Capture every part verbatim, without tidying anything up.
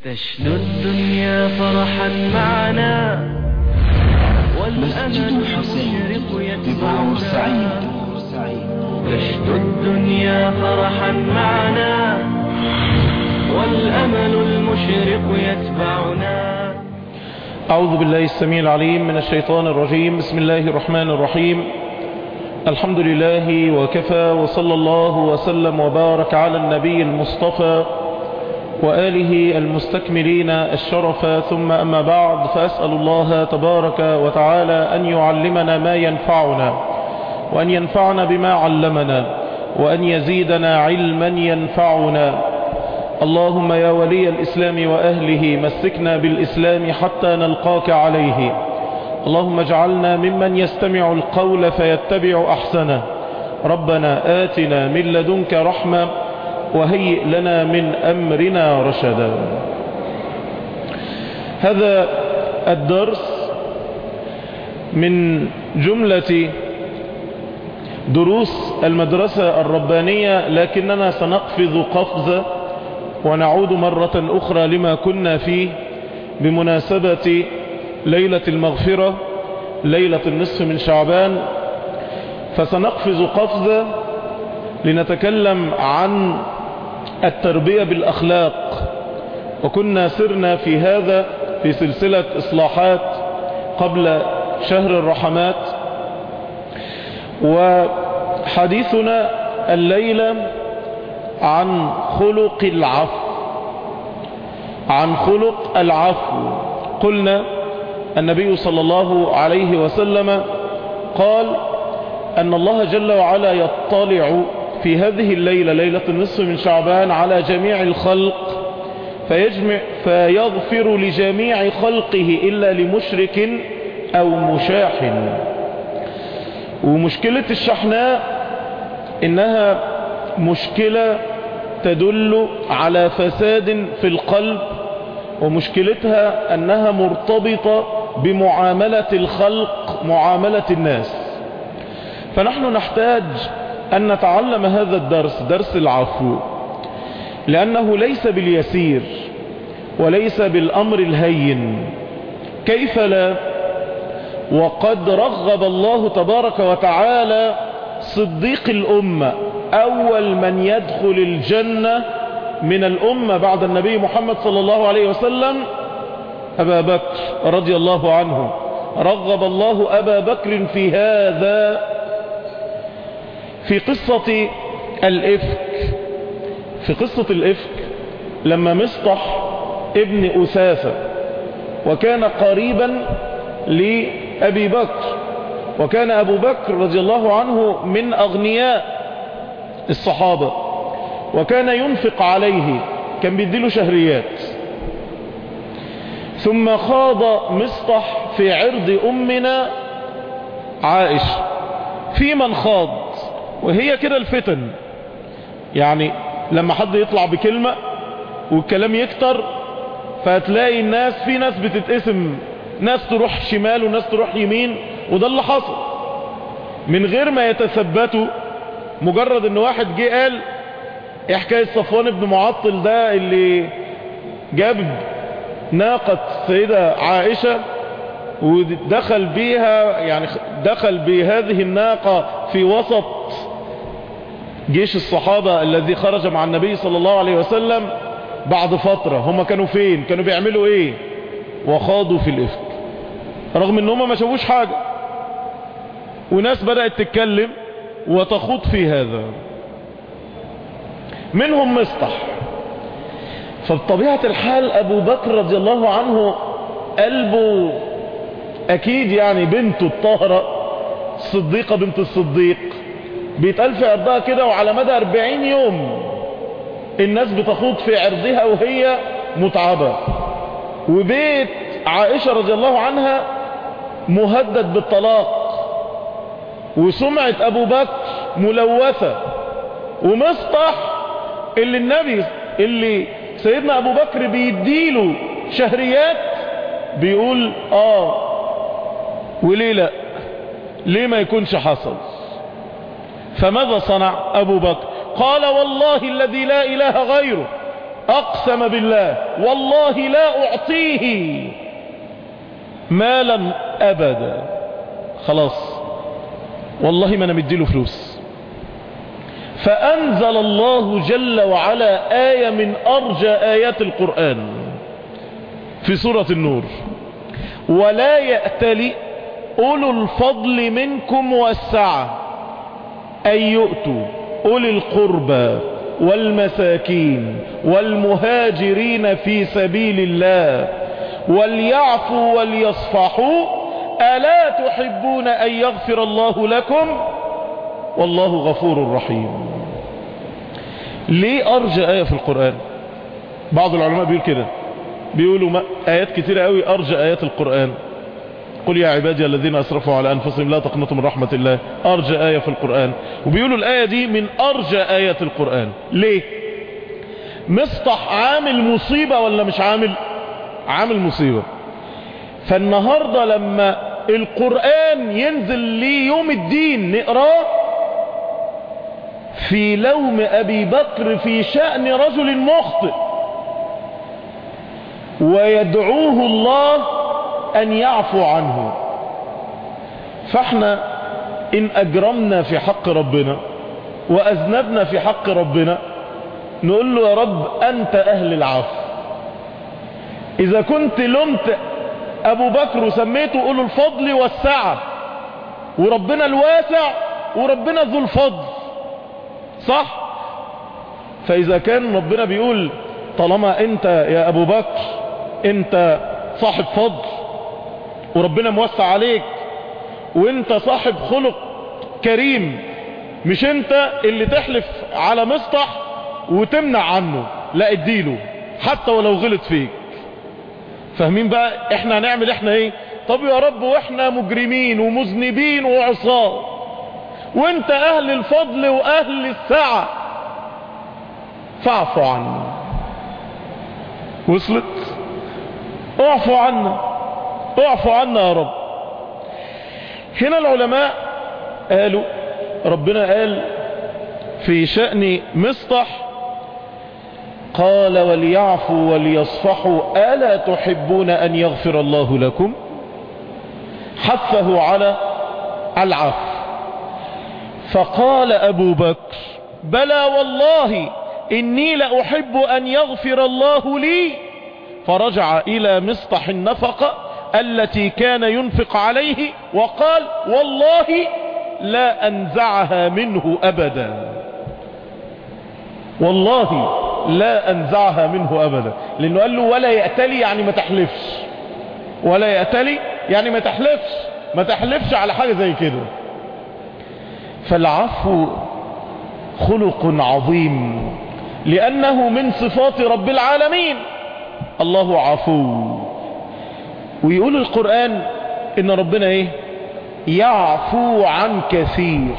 تشنو الدنيا فرحا معنا والأمل المشرق يتبعنا. تشنو الدنيا فرحا معنا والأمل المشرق يتبعنا. أعوذ بالله السميع العليم من الشيطان الرجيم. بسم الله الرحمن الرحيم. الحمد لله وكفى، وصلى الله وسلم وبارك على النبي المصطفى وآله المستكملين الشرف، ثم أما بعد، فأسأل الله تبارك وتعالى أن يعلمنا ما ينفعنا، وأن ينفعنا بما علمنا، وأن يزيدنا علما ينفعنا. اللهم يا ولي الإسلام وأهله مسكنا بالإسلام حتى نلقاك عليه. اللهم اجعلنا ممن يستمع القول فيتبع أحسنه. ربنا آتنا من لدنك رحمة وهيئ لنا من أمرنا رشدا. هذا الدرس من جملة دروس المدرسة الربانية، لكننا سنقفز قفزة ونعود مرة أخرى لما كنا فيه بمناسبة ليلة المغفرة، ليلة النصف من شعبان. فسنقفز قفزة لنتكلم عن التربية بالأخلاق، وكنا سرنا في هذا في سلسلة إصلاحات قبل شهر الرحمات. وحديثنا الليلة عن خلق العفو، عن خلق العفو. قلنا النبي صلى الله عليه وسلم قال أن الله جل وعلا يطلع في هذه الليلة، ليلة النصف من شعبان، على جميع الخلق فيجمع فيغفر لجميع خلقه إلا لمشرك أو مشاح. ومشكلة الشحناء إنها مشكلة تدل على فساد في القلب، ومشكلتها أنها مرتبطة بمعاملة الخلق، معاملة الناس. فنحن نحتاج أن نتعلم هذا الدرس، درس العفو، لأنه ليس باليسير وليس بالأمر الهين. كيف لا؟ وقد رغب الله تبارك وتعالى صديق الأمة، أول من يدخل الجنة من الأمة بعد النبي محمد صلى الله عليه وسلم أبا بكر رضي الله عنه. رغب الله أبا بكر في هذا في قصة الإفك. في قصة الإفك لما مصطح ابن أسافة، وكان قريبا لأبي بكر، وكان أبو بكر رضي الله عنه من أغنياء الصحابة، وكان ينفق عليه، كان بيديله شهريات. ثم خاض مصطح في عرض أمنا عائشة، في من خاض، وهي كده الفتن. يعني لما حد يطلع بكلمة والكلام يكتر، فهتلاقي الناس، في ناس بتتقسم، ناس تروح شمال وناس تروح يمين. وده اللي حصل من غير ما يتثبتوا. مجرد ان واحد جه قال ايه حكاية صفوان بن معطل ده اللي جاب ناقة سيدة عائشة ودخل بيها، يعني دخل بهذه الناقة في وسط جيش الصحابة الذي خرج مع النبي صلى الله عليه وسلم بعد فترة. هم كانوا فين؟ كانوا بيعملوا ايه؟ وخاضوا في الإفك، رغم ان هم ما شافوش حاجة. وناس بدأت تتكلم وتخوض في هذا، منهم مصطح. فبطبيعة الحال أبو بكر رضي الله عنه قلبه أكيد، يعني بنته الطاهرة الصديقة بنت الصديق بيتقال في عرضها كده، وعلى مدى أربعين يوم الناس بتخوض في عرضها وهي متعبة. وبيت عائشة رضي الله عنها مهدد بالطلاق، وسمعة أبو بكر ملوثة. ومصطح اللي النبي اللي سيدنا أبو بكر بيديله شهريات بيقول آه وليه لا، ليه ما يكونش حصل. فماذا صنع أبو بكر؟ قال والله الذي لا إله غيره اقسم بالله والله لا اعطيه مالا ابدا، خلاص والله ما انا مديله فلوس. فانزل الله جل وعلا آية من ارجى ايات القرآن في سورة النور: ولا يأتل أولو الفضل منكم والسعة أن يؤتوا أولي القربى والمساكين والمهاجرين في سبيل الله وليعفوا وليصفحوا ألا تحبون أن يغفر الله لكم والله غفور رحيم. ليه أرجى آية في القرآن؟ بعض العلماء بيقول كده، بيقولوا آيات كتيرة قوي أرجى آيات القرآن. قل يا عبادي الذين أسرفوا على أنفسهم لا تقنطوا من رحمة الله، أرجى آية في القرآن. وبيقولوا الآية دي من أرجى آيات القرآن. ليه؟ مصطح عامل مصيبة ولا مش عامل؟ عامل مصيبة. فالنهاردة لما القرآن ينزل لي يوم الدين نقراه في لوم أبي بكر في شأن رجل مخطئ ويدعوه الله أن يعفو عنه، فاحنا إن أجرمنا في حق ربنا وأذنبنا في حق ربنا نقول له يا رب أنت أهل العفو. إذا كنت لمت أبو بكر وسميته أولو الفضل والسعة، وربنا الواسع وربنا ذو الفضل، صح؟ فإذا كان ربنا بيقول طالما أنت يا أبو بكر أنت صاحب فضل وربنا موسع عليك وأنت صاحب خلق كريم، مش أنت اللي تحلف على مصطح وتمنع عنه، لا اديله حتى ولو غلط فيك. فاهمين بقى احنا هنعمل احنا ايه؟ طب يا رب واحنا مجرمين ومذنبين وعصاه وانت اهل الفضل واهل السعة فاعفو عنا. وصلت؟ اعفو عنا، اعفو عنا يا رب. هنا العلماء قالوا ربنا قال في شأن مصطح قال وليعفوا وليصفحوا ألا تحبون أن يغفر الله لكم، حثه على العفو. فقال أبو بكر بلى والله إني لأحب أن يغفر الله لي، فرجع إلى مصطح النفقة التي كان ينفق عليه وقال والله لا أنزعها منه أبدا، والله لا أنزعها منه أبدا. لأنه قال له ولا يأتلي يعني ما تحلفش، ولا يأتلي يعني ما تحلفش، ما تحلفش على حاجة زي كده. فالعفو خلق عظيم لأنه من صفات رب العالمين، الله عفو. ويقول القرآن إن ربنا إيه؟ يعفو عن كثير.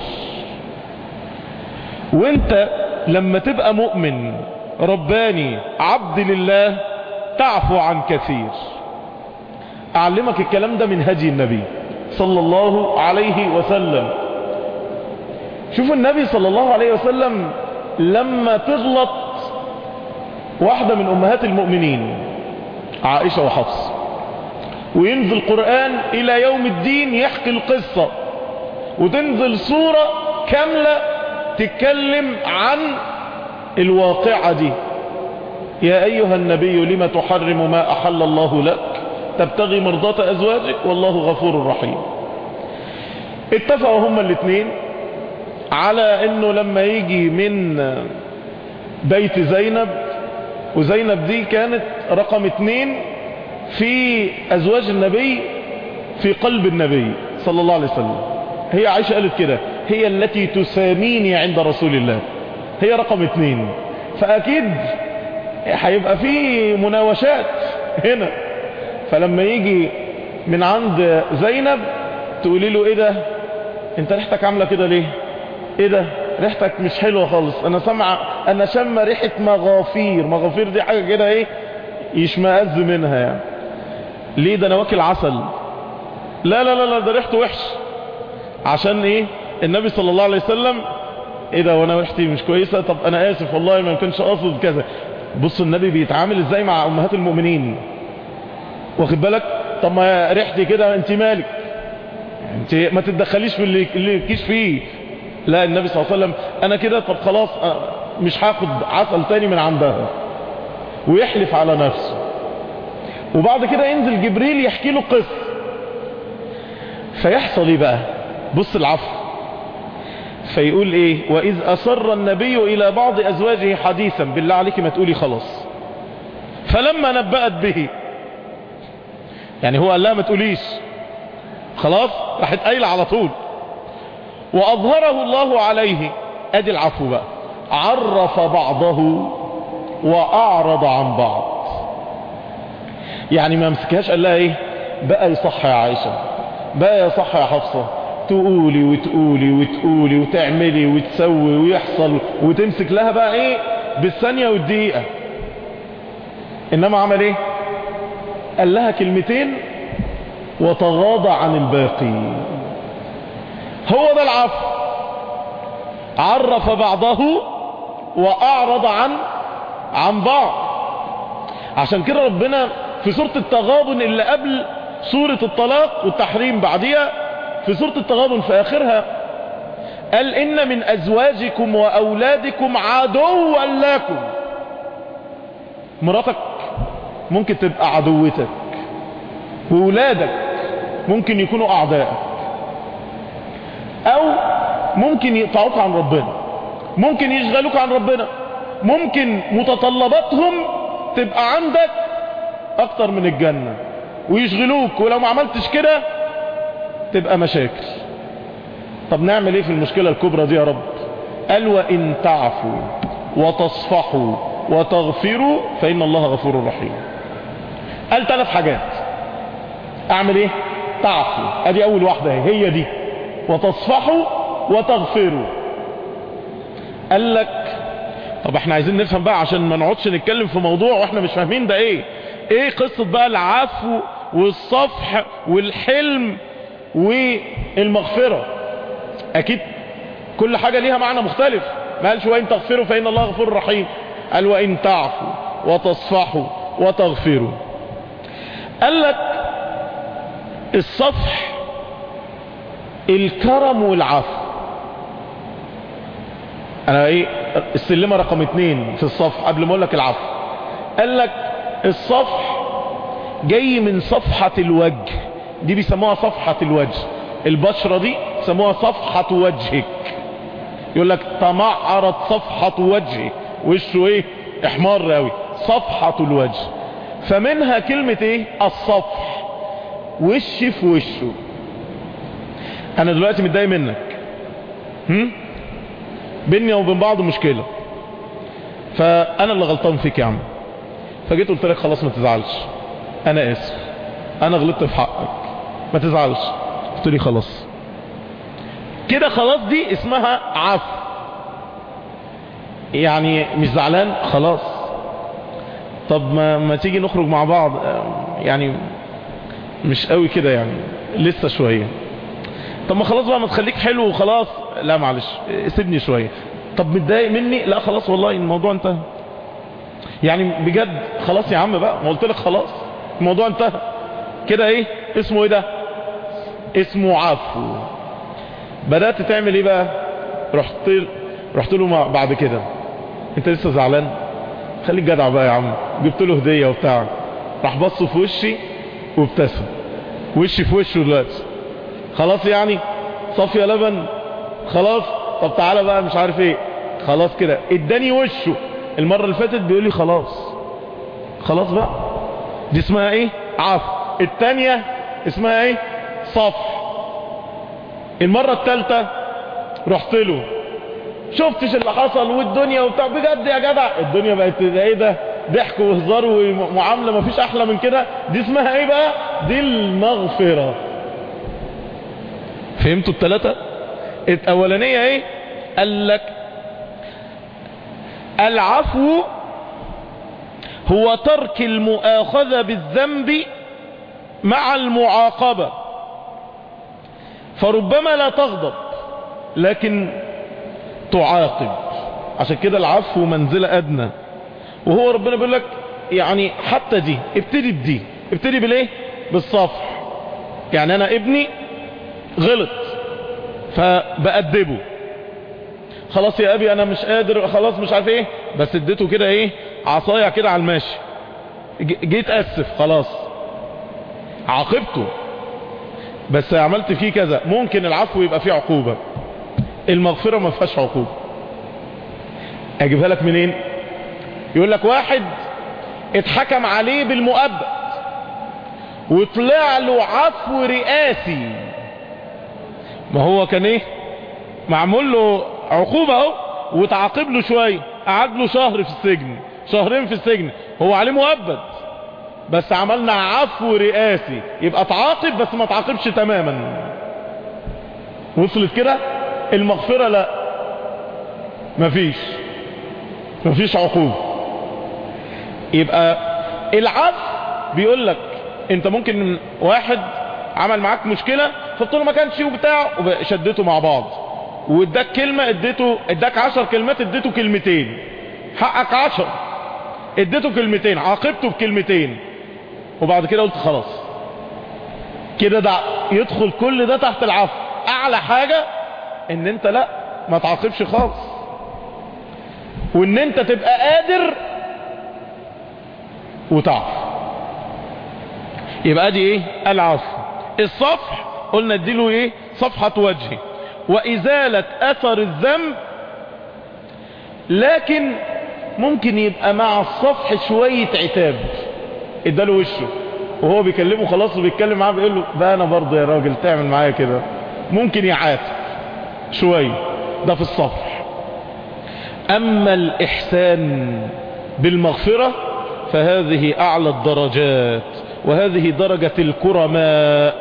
وانت لما تبقى مؤمن رباني عبد لله تعفو عن كثير. أعلمك الكلام ده من هدي النبي صلى الله عليه وسلم. شوف النبي صلى الله عليه وسلم لما تغلط واحدة من أمهات المؤمنين عائشة وحفص وينزل القرآن إلى يوم الدين يحكي القصة وتنزل سورة كاملة تتكلم عن الواقعة دي، يا أيها النبي لما تحرم ما أحل الله لك تبتغي مرضاة أزواجك والله غفور رحيم. اتفقوا هما الاثنين على انه لما يجي من بيت زينب، وزينب دي كانت رقم اثنين في ازواج النبي في قلب النبي صلى الله عليه وسلم، هي عائشة قالت كده هي التي تساميني عند رسول الله، هي رقم اثنين. فاكيد هيبقى في مناوشات هنا. فلما يجي من عند زينب تقولي له ايه ده انت ريحتك عاملة كده ليه؟ ايه ده ريحتك مش حلوة خالص، انا سمع انا شم ريحة مغافير. مغافير دي حاجة كده ايه يشمئز منها يعني. ليه؟ ده انا واكل عسل. لا لا لا لا ده ريحته وحش. عشان ايه؟ النبي صلى الله عليه وسلم ايه ده وانا ريحتي مش كويسة؟ طب انا اسف والله ما كنتش اقصد كذا. بصوا النبي بيتعامل ازاي مع امهات المؤمنين، واخد بالك؟ طب ما ريحتي كده، انت مالك؟ انت ما تتدخليش في اللي اللي كيش فيه. لا، النبي صلى الله عليه وسلم انا كده، طب خلاص مش هاخد عسل تاني من عندها، ويحلف على نفسه. وبعد كده ينزل جبريل يحكي له قصة، فيحصل ايه بقى؟ بص العفو، فيقول ايه؟ واذ اسر النبي الى بعض ازواجه حديثا، بالله عليك ما تقولي خلاص، فلما نبأت به، يعني هو قال لها ما تقوليش خلاص، راحت قايله على طول. واظهره الله عليه، ادي العفو بقى، عرف بعضه واعرض عن بعض. يعني ما مسكهاش قال لها ايه بقى يصح يا عائشة، بقى يصح يا حفصة، تقولي وتقولي وتقولي وتعملي وتسوي ويحصل، وتمسك لها بقى ايه بالثانية والدقيقة. انما عمل ايه؟ قال لها كلمتين وتغاضى عن الباقي. هو ده العفو، عرف بعضه واعرض عن عن بعض. عشان كده ربنا في سورة التغابن اللي قبل سورة الطلاق والتحريم بعديها، في سورة التغابن في اخرها قال ان من ازواجكم واولادكم عدوا لكم. مراتك ممكن تبقى عدوتك، وولادك ممكن يكونوا اعدائك، او ممكن يقطعوك عن ربنا، ممكن يشغلوك عن ربنا، ممكن متطلباتهم تبقى عندك اكتر من الجنة ويشغلوك، ولو ما عملتش كده تبقى مشاكل. طب نعمل ايه في المشكلة الكبرى دي يا رب؟ قال وان تعفوا وتصفحوا وتغفروا فإن الله غفور رحيم. قال ثلاث حاجات. اعمل ايه؟ تعفوا، ادي اول واحدة هي دي، وتصفحوا وتغفروا. قال لك طب احنا عايزين نفهم بقى، عشان ما نقعدش نتكلم في موضوع واحنا مش فاهمين ده ايه. ايه قصة بقى العفو والصفح والحلم والمغفرة؟ اكيد كل حاجة ليها معنى مختلف. ما قالش وإن تغفروا فإن الله غفور رحيم، قال وإن تعفوا وتصفحوا وتغفروا. قال لك الصفح الكرم والعفو. انا ايه السلمة رقم اتنين في الصفح قبل ما اقول لك العفو. قال لك الصفح جاي من صفحة الوجه، دي بيسموها صفحة الوجه، البشرة دي بيسموها صفحة وجهك. يقول لك تمعرت صفحة وجهه، وشه ايه احمر قوي، صفحة الوجه. فمنها كلمة ايه الصفح، وش في وشه. انا دلوقتي متضايق منك، هم بيني وبين بعض مشكلة، فانا اللي غلطان فيك يا عم، فجيت قلت لك خلاص ما تزعلش، انا اسف، انا غلطت في حقك، ما تزعلش. قلت لي خلاص كده، خلاص دي اسمها عفو. يعني مش زعلان خلاص، طب ما, ما تيجي نخرج مع بعض، يعني مش قوي كده يعني لسه شوية. طب ما خلاص بقى ما تخليك حلو وخلاص، لا معلش سيبني شوية. طب متضايق مني؟ لا خلاص والله الموضوع انتهى. يعني بجد خلاص يا عم بقى، ما قلت لك خلاص الموضوع انتهى كده. ايه اسمه؟ ايه ده؟ اسمه عفو. بدأت تعمل ايه بقى؟ رحت رحت له بعد كده، انت لسه زعلان؟ خليك جدع بقى يا عم، جبت له هدية وبتاع. راح بص في وشي وابتسم، وشي في وشه دلوقتي. خلاص يعني صافية لبن خلاص. طب تعالى بقى مش عارف ايه، خلاص كده اداني وشه. المرة اللي فاتت بيقول لي خلاص خلاص بقى، دي اسمها ايه عفو. التانية اسمها ايه صفح. المرة التالتة رحت له، شفتش اللي حصل والدنيا وبتاع، بجد يا جدع الدنيا بقت ايه ده، ضحك وهزار ومعاملة مفيش احلى من كده. دي اسمها ايه بقى؟ دي المغفرة. فهمتوا التلاتة؟ الاولانية ايه؟ قال لك العفو هو ترك المؤاخذة بالذنب مع المعاقبة، فربما لا تغضب لكن تعاقب. عشان كده العفو منزلة أدنى، وهو ربنا بيقول لك يعني حتى دي ابتدي بدي، ابتدي بالايه؟ بالصفح. يعني انا ابني غلط فبأدبه، خلاص يا ابي انا مش قادر، خلاص مش عارف ايه، بس اديته كده ايه عصايا كده على الماشي، جيت اسف خلاص عاقبته، بس عملت فيه كذا. ممكن العفو يبقى فيه عقوبة، المغفرة ما فيهاش عقوبة. اجيبها لك منين؟ يقول لك واحد اتحكم عليه بالمؤبد وطلع له عفو رئاسي، ما هو كان ايه معمول له عقوبة اهو وتعاقب له شوية، قعد له شهر في السجن، شهرين في السجن، هو عليه مؤبد بس عملنا عفو رئاسي، يبقى تعاقب بس ما تعاقبش تماما. وصلت كده؟ المغفرة لا، مفيش مفيش عقوبة. يبقى العفو بيقول لك انت ممكن واحد عمل معاك مشكلة فبتقول ما كانش وبتاع وشدته مع بعض، واداك كلمة اديته، اداك عشر كلمات اديته كلمتين، حقك عشر اديته كلمتين، عاقبته بكلمتين، وبعد كده قلت خلاص كده، ده يدخل كل ده تحت العفو. اعلى حاجة ان انت لا ما تعاقبش خالص، وان انت تبقى قادر وتعفو. يبقى دي ايه؟ العفو. الصفح قلنا اديله ايه؟ صفحة وجهه وازالة اثر الذنب، لكن ممكن يبقى مع الصفح شوية عتاب، اداله وشه وهو بيكلمه خلاص وبيتكلم معاه بيقول له بقى انا برضه يا راجل تعمل معايا كده، ممكن يعاتب شوية، ده في الصفح. اما الاحسان بالمغفرة فهذه اعلى الدرجات، وهذه درجة الكرماء.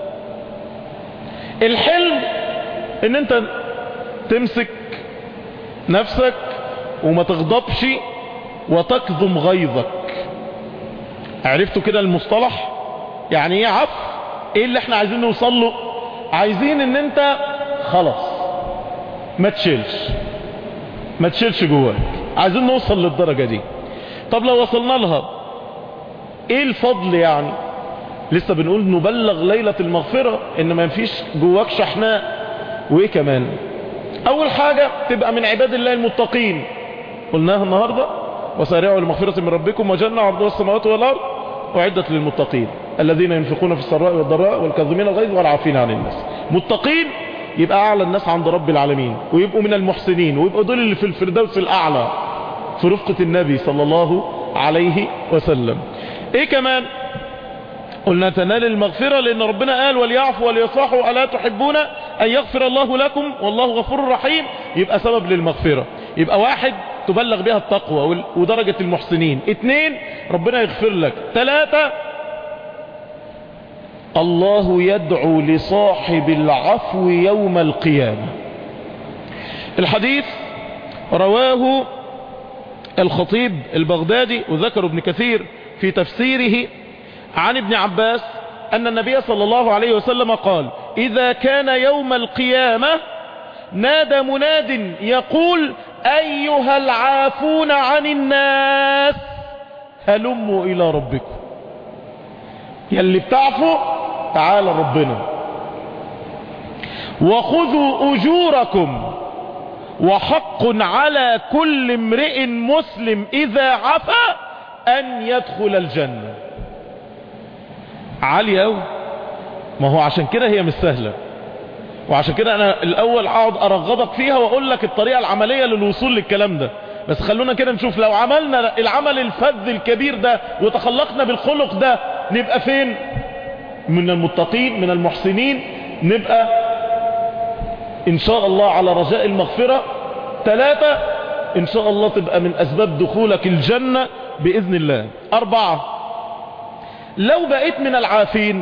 الحلم ان انت تمسك نفسك وما تغضبش وتكظم غيظك. عرفتوا كده المصطلح؟ يعني ايه عفو؟ ايه اللي احنا عايزين نوصل له؟ عايزين ان انت خلاص ما تشيلش ما تشيلش جواك، عايزين نوصل للدرجة دي. طب لو وصلنا لها ايه الفضل؟ يعني لسه بنقول نبلغ ليلة المغفرة ان ما فيش جواك شحناء. وايه كمان؟ اول حاجة تبقى من عباد الله المتقين، قلناها النهاردة، وسارعوا لمغفرة من ربكم وجنة عرضها السماوات والارض وعدت للمتقين الذين ينفقون في السراء والضراء والكاظمين الغيظ والعافين عن الناس. متقين يبقى اعلى الناس عند رب العالمين، ويبقوا من المحسنين، ويبقوا دول اللي في الفردوس الاعلى في رفقة النبي صلى الله عليه وسلم. ايه كمان؟ قلنا تنال المغفرة لان ربنا قال وليعفوا وليصفحوا الا تحبون ان يغفر الله لكم والله غفور رحيم، يبقى سبب للمغفرة. يبقى واحد تبلغ بها التقوى ودرجة المحسنين، اتنين ربنا يغفر لك، تلاتة الله يدعو لصاحب العفو يوم القيامة. الحديث رواه الخطيب البغدادي وذكر ابن كثير في تفسيره عن ابن عباس أن النبي صلى الله عليه وسلم قال إذا كان يوم القيامة نادى مناد يقول أيها العافون عن الناس هلموا إلى ربكم. يلي بتعفوا تعالى ربنا، وخذوا أجوركم، وحق على كل امرئ مسلم إذا عفا أن يدخل الجنة. عالية أوي، ما هو عشان كده هي مش سهلة، وعشان كده أنا الأول أقعد أرغبك فيها وأقول لك الطريقة العملية للوصول للكلام ده. بس خلونا كده نشوف لو عملنا العمل الفذ الكبير ده وتخلقنا بالخلق ده نبقى فين؟ من المتقين من المحسنين، نبقى إن شاء الله على رجاء المغفرة. ثلاثة إن شاء الله تبقى من أسباب دخولك الجنة بإذن الله. أربعة لو بقيت من العافين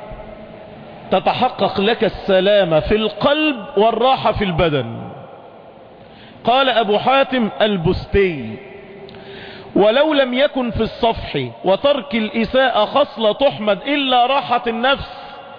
تتحقق لك السلامة في القلب والراحة في البدن. قال أبو حاتم البستي ولو لم يكن في الصفح وترك الإساءة خصلة تحمد إلا راحة النفس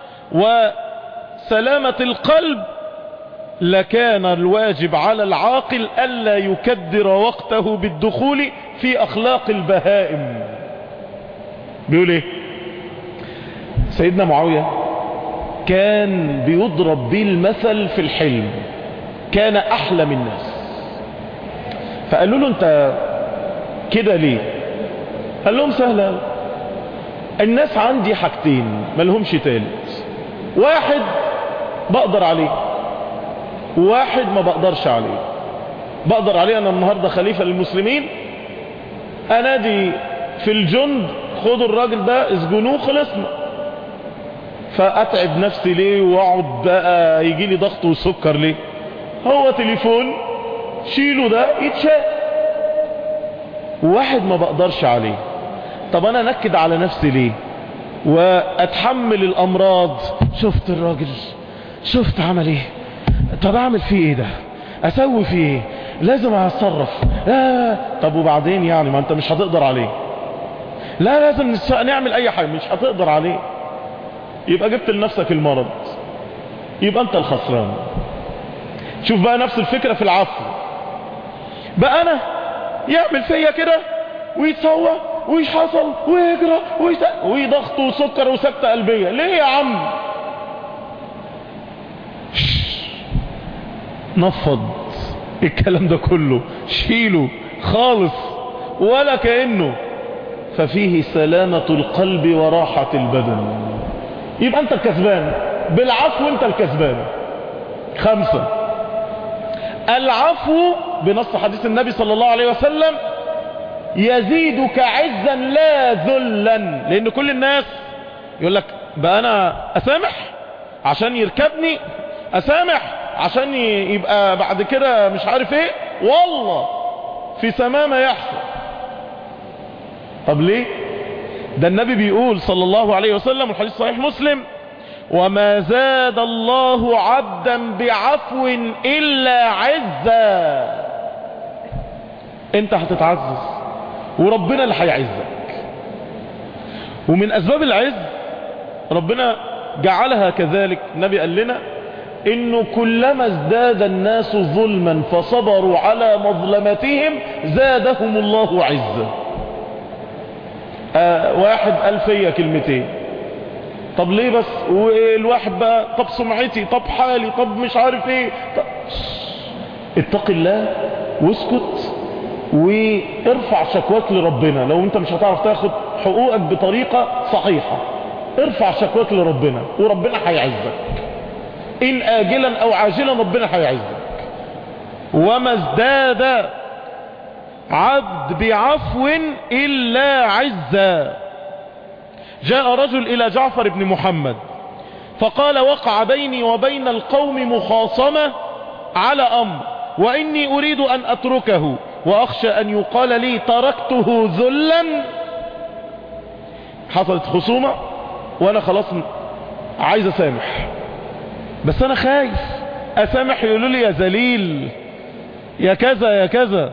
وسلامة القلب لكان الواجب على العاقل ألا يكدر وقته بالدخول في أخلاق البهائم. بيقول ايه؟ سيدنا معاوية كان بيضرب بيه المثل في الحلم، كان أحلم الناس. فقالوا له انت كده ليه؟ قال لهم سهلة، الناس عندي حاجتين ملهمش تالت، واحد بقدر عليه وواحد ما بقدرش عليه. بقدر عليه انا النهاردة خليفة للمسلمين، انادي في الجند خدوا الراجل ده اسجنوه خلصنا. فاتعب نفسي ليه واقعد بقى يجي لي ضغط وسكر ليه؟ هو تليفون شيله ده يتشال. واحد ما بقدرش عليه، طب انا نكد على نفسي ليه واتحمل الامراض؟ شفت الراجل، شفت عمل ايه، طب اعمل فيه ايه، ده اسوي فيه ايه، لازم اتصرف. لا طب وبعدين يعني ما انت مش هتقدر عليه، لا لازم نعمل اي حاجة، مش هتقدر عليه، يبقى جبت لنفسك المرض، يبقى انت الخسران. شوف بقى نفس الفكرة في العفو. بقى انا يعمل فيا كده ويتسوى ويحصل ويجرى ويضغط وسكر وسكتة قلبية، ليه يا عم؟ نفض الكلام ده كله، شيله خالص ولا كأنه، ففيه سلامة القلب وراحة البدن. يبقى انت الكسبان بالعفو، انت الكسبان. خمسة، العفو بنص حديث النبي صلى الله عليه وسلم يزيدك عزا لا ذلا. لان كل الناس يقول لك بقى انا اسامح عشان يركبني، اسامح عشان يبقى بعد كده مش عارف ايه، والله في سماء ما يحصل. طب ليه؟ ده النبي بيقول صلى الله عليه وسلم، الحديث صحيح مسلم: وما زاد الله عبدا بعفو إلا عزا. انت هتتعزز وربنا اللي هيعزك. ومن أسباب العز ربنا جعلها كذلك، النبي قال لنا إنه كلما ازداد الناس ظلما فصبروا على مظلمتهم زادهم الله عزا. آه واحد قال فيا كلمتين، طب ليه بس؟ والواحد بقى طب سمعتي، طب حالي، طب مش عارف ايه. طب اتق الله واسكت وارفع شكواك لربنا. لو انت مش هتعرف تاخد حقوقك بطريقة صحيحة، ارفع شكواك لربنا وربنا هيعزك، ان آجلا او عاجلا ربنا هيعزك. وما ازداد عبد بعفو إلا عزا. جاء رجل إلى جعفر بن محمد فقال: وقع بيني وبين القوم مخاصمة على أمر، وإني أريد أن أتركه وأخشى أن يقال لي تركته ذلا. حصلت خصومة وأنا خلاص عايز أسامح، بس أنا خايف أسامح يقولوا لي يا ذليل يا كذا يا كذا.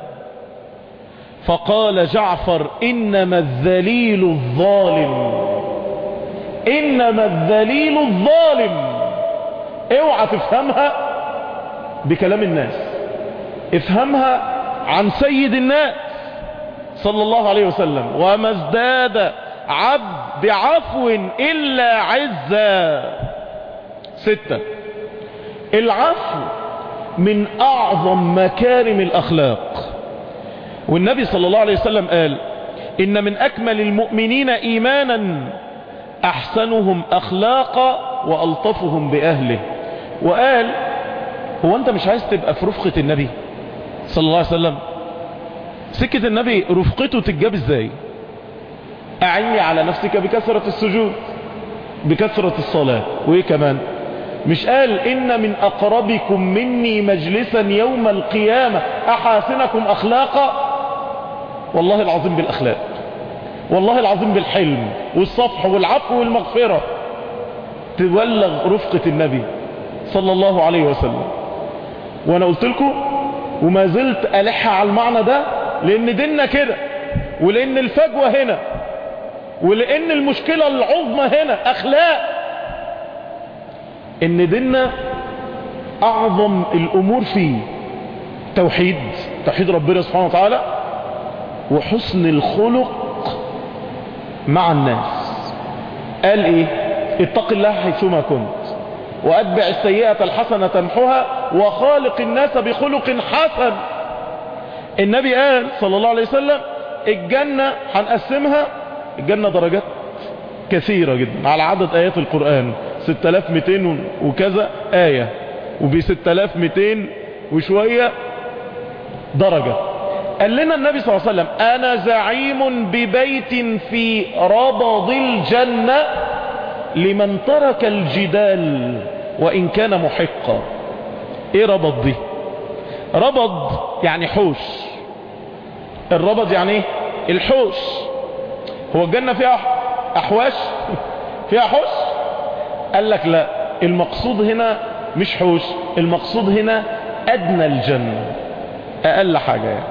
فقال جعفر: إنما الذليل الظالم، إنما الذليل الظالم. اوعى تفهمها بكلام الناس، افهمها عن سيد الناس صلى الله عليه وسلم: وما ازداد عبد بعفو إلا عزا. ستة، العفو من أعظم مكارم الأخلاق. والنبي صلى الله عليه وسلم قال: إن من أكمل المؤمنين إيمانا أحسنهم أخلاقا وألطفهم بأهله. وقال: هو أنت مش عايز تبقى في رفقة النبي صلى الله عليه وسلم؟ سكة النبي رفقته تتجاب ازاي؟ أعني على نفسك بكثرة السجود، بكثرة الصلاة. وإيه كمان؟ مش قال: إن من أقربكم مني مجلسا يوم القيامة أحاسنكم أخلاقا؟ والله العظيم بالأخلاق، والله العظيم بالحلم والصفح والعفو والمغفرة تبلغ رفقة النبي صلى الله عليه وسلم. وانا قلت لكم وما زلت ألح على المعنى ده، لان ديننا كده، ولان الفجوة هنا، ولان المشكلة العظمى هنا اخلاق. ان ديننا اعظم الامور فيه توحيد، توحيد ربنا سبحانه وتعالى، وحسن الخلق مع الناس. قال ايه؟ اتق الله حيثما كنت واتبع السيئة الحسنة تمحها وخالق الناس بخلق حسن. النبي قال صلى الله عليه وسلم الجنة هنقسمها، الجنة درجات كثيرة جدا على عدد آيات القرآن، ستة آلاف ومئتين وكذا آية، وب ستة آلاف ومئتين وشوية درجة. قال لنا النبي صلى الله عليه وسلم أنا زعيم ببيت في ربض الجنة لمن ترك الجدال وإن كان محقا. ايه ربض دي؟ ربض يعني حوش. الربض يعني ايه؟ الحوش. هو الجنة فيها احواش؟ فيها حوش؟ قال لك لا، المقصود هنا مش حوش، المقصود هنا ادنى الجنة، اقل حاجة يعني.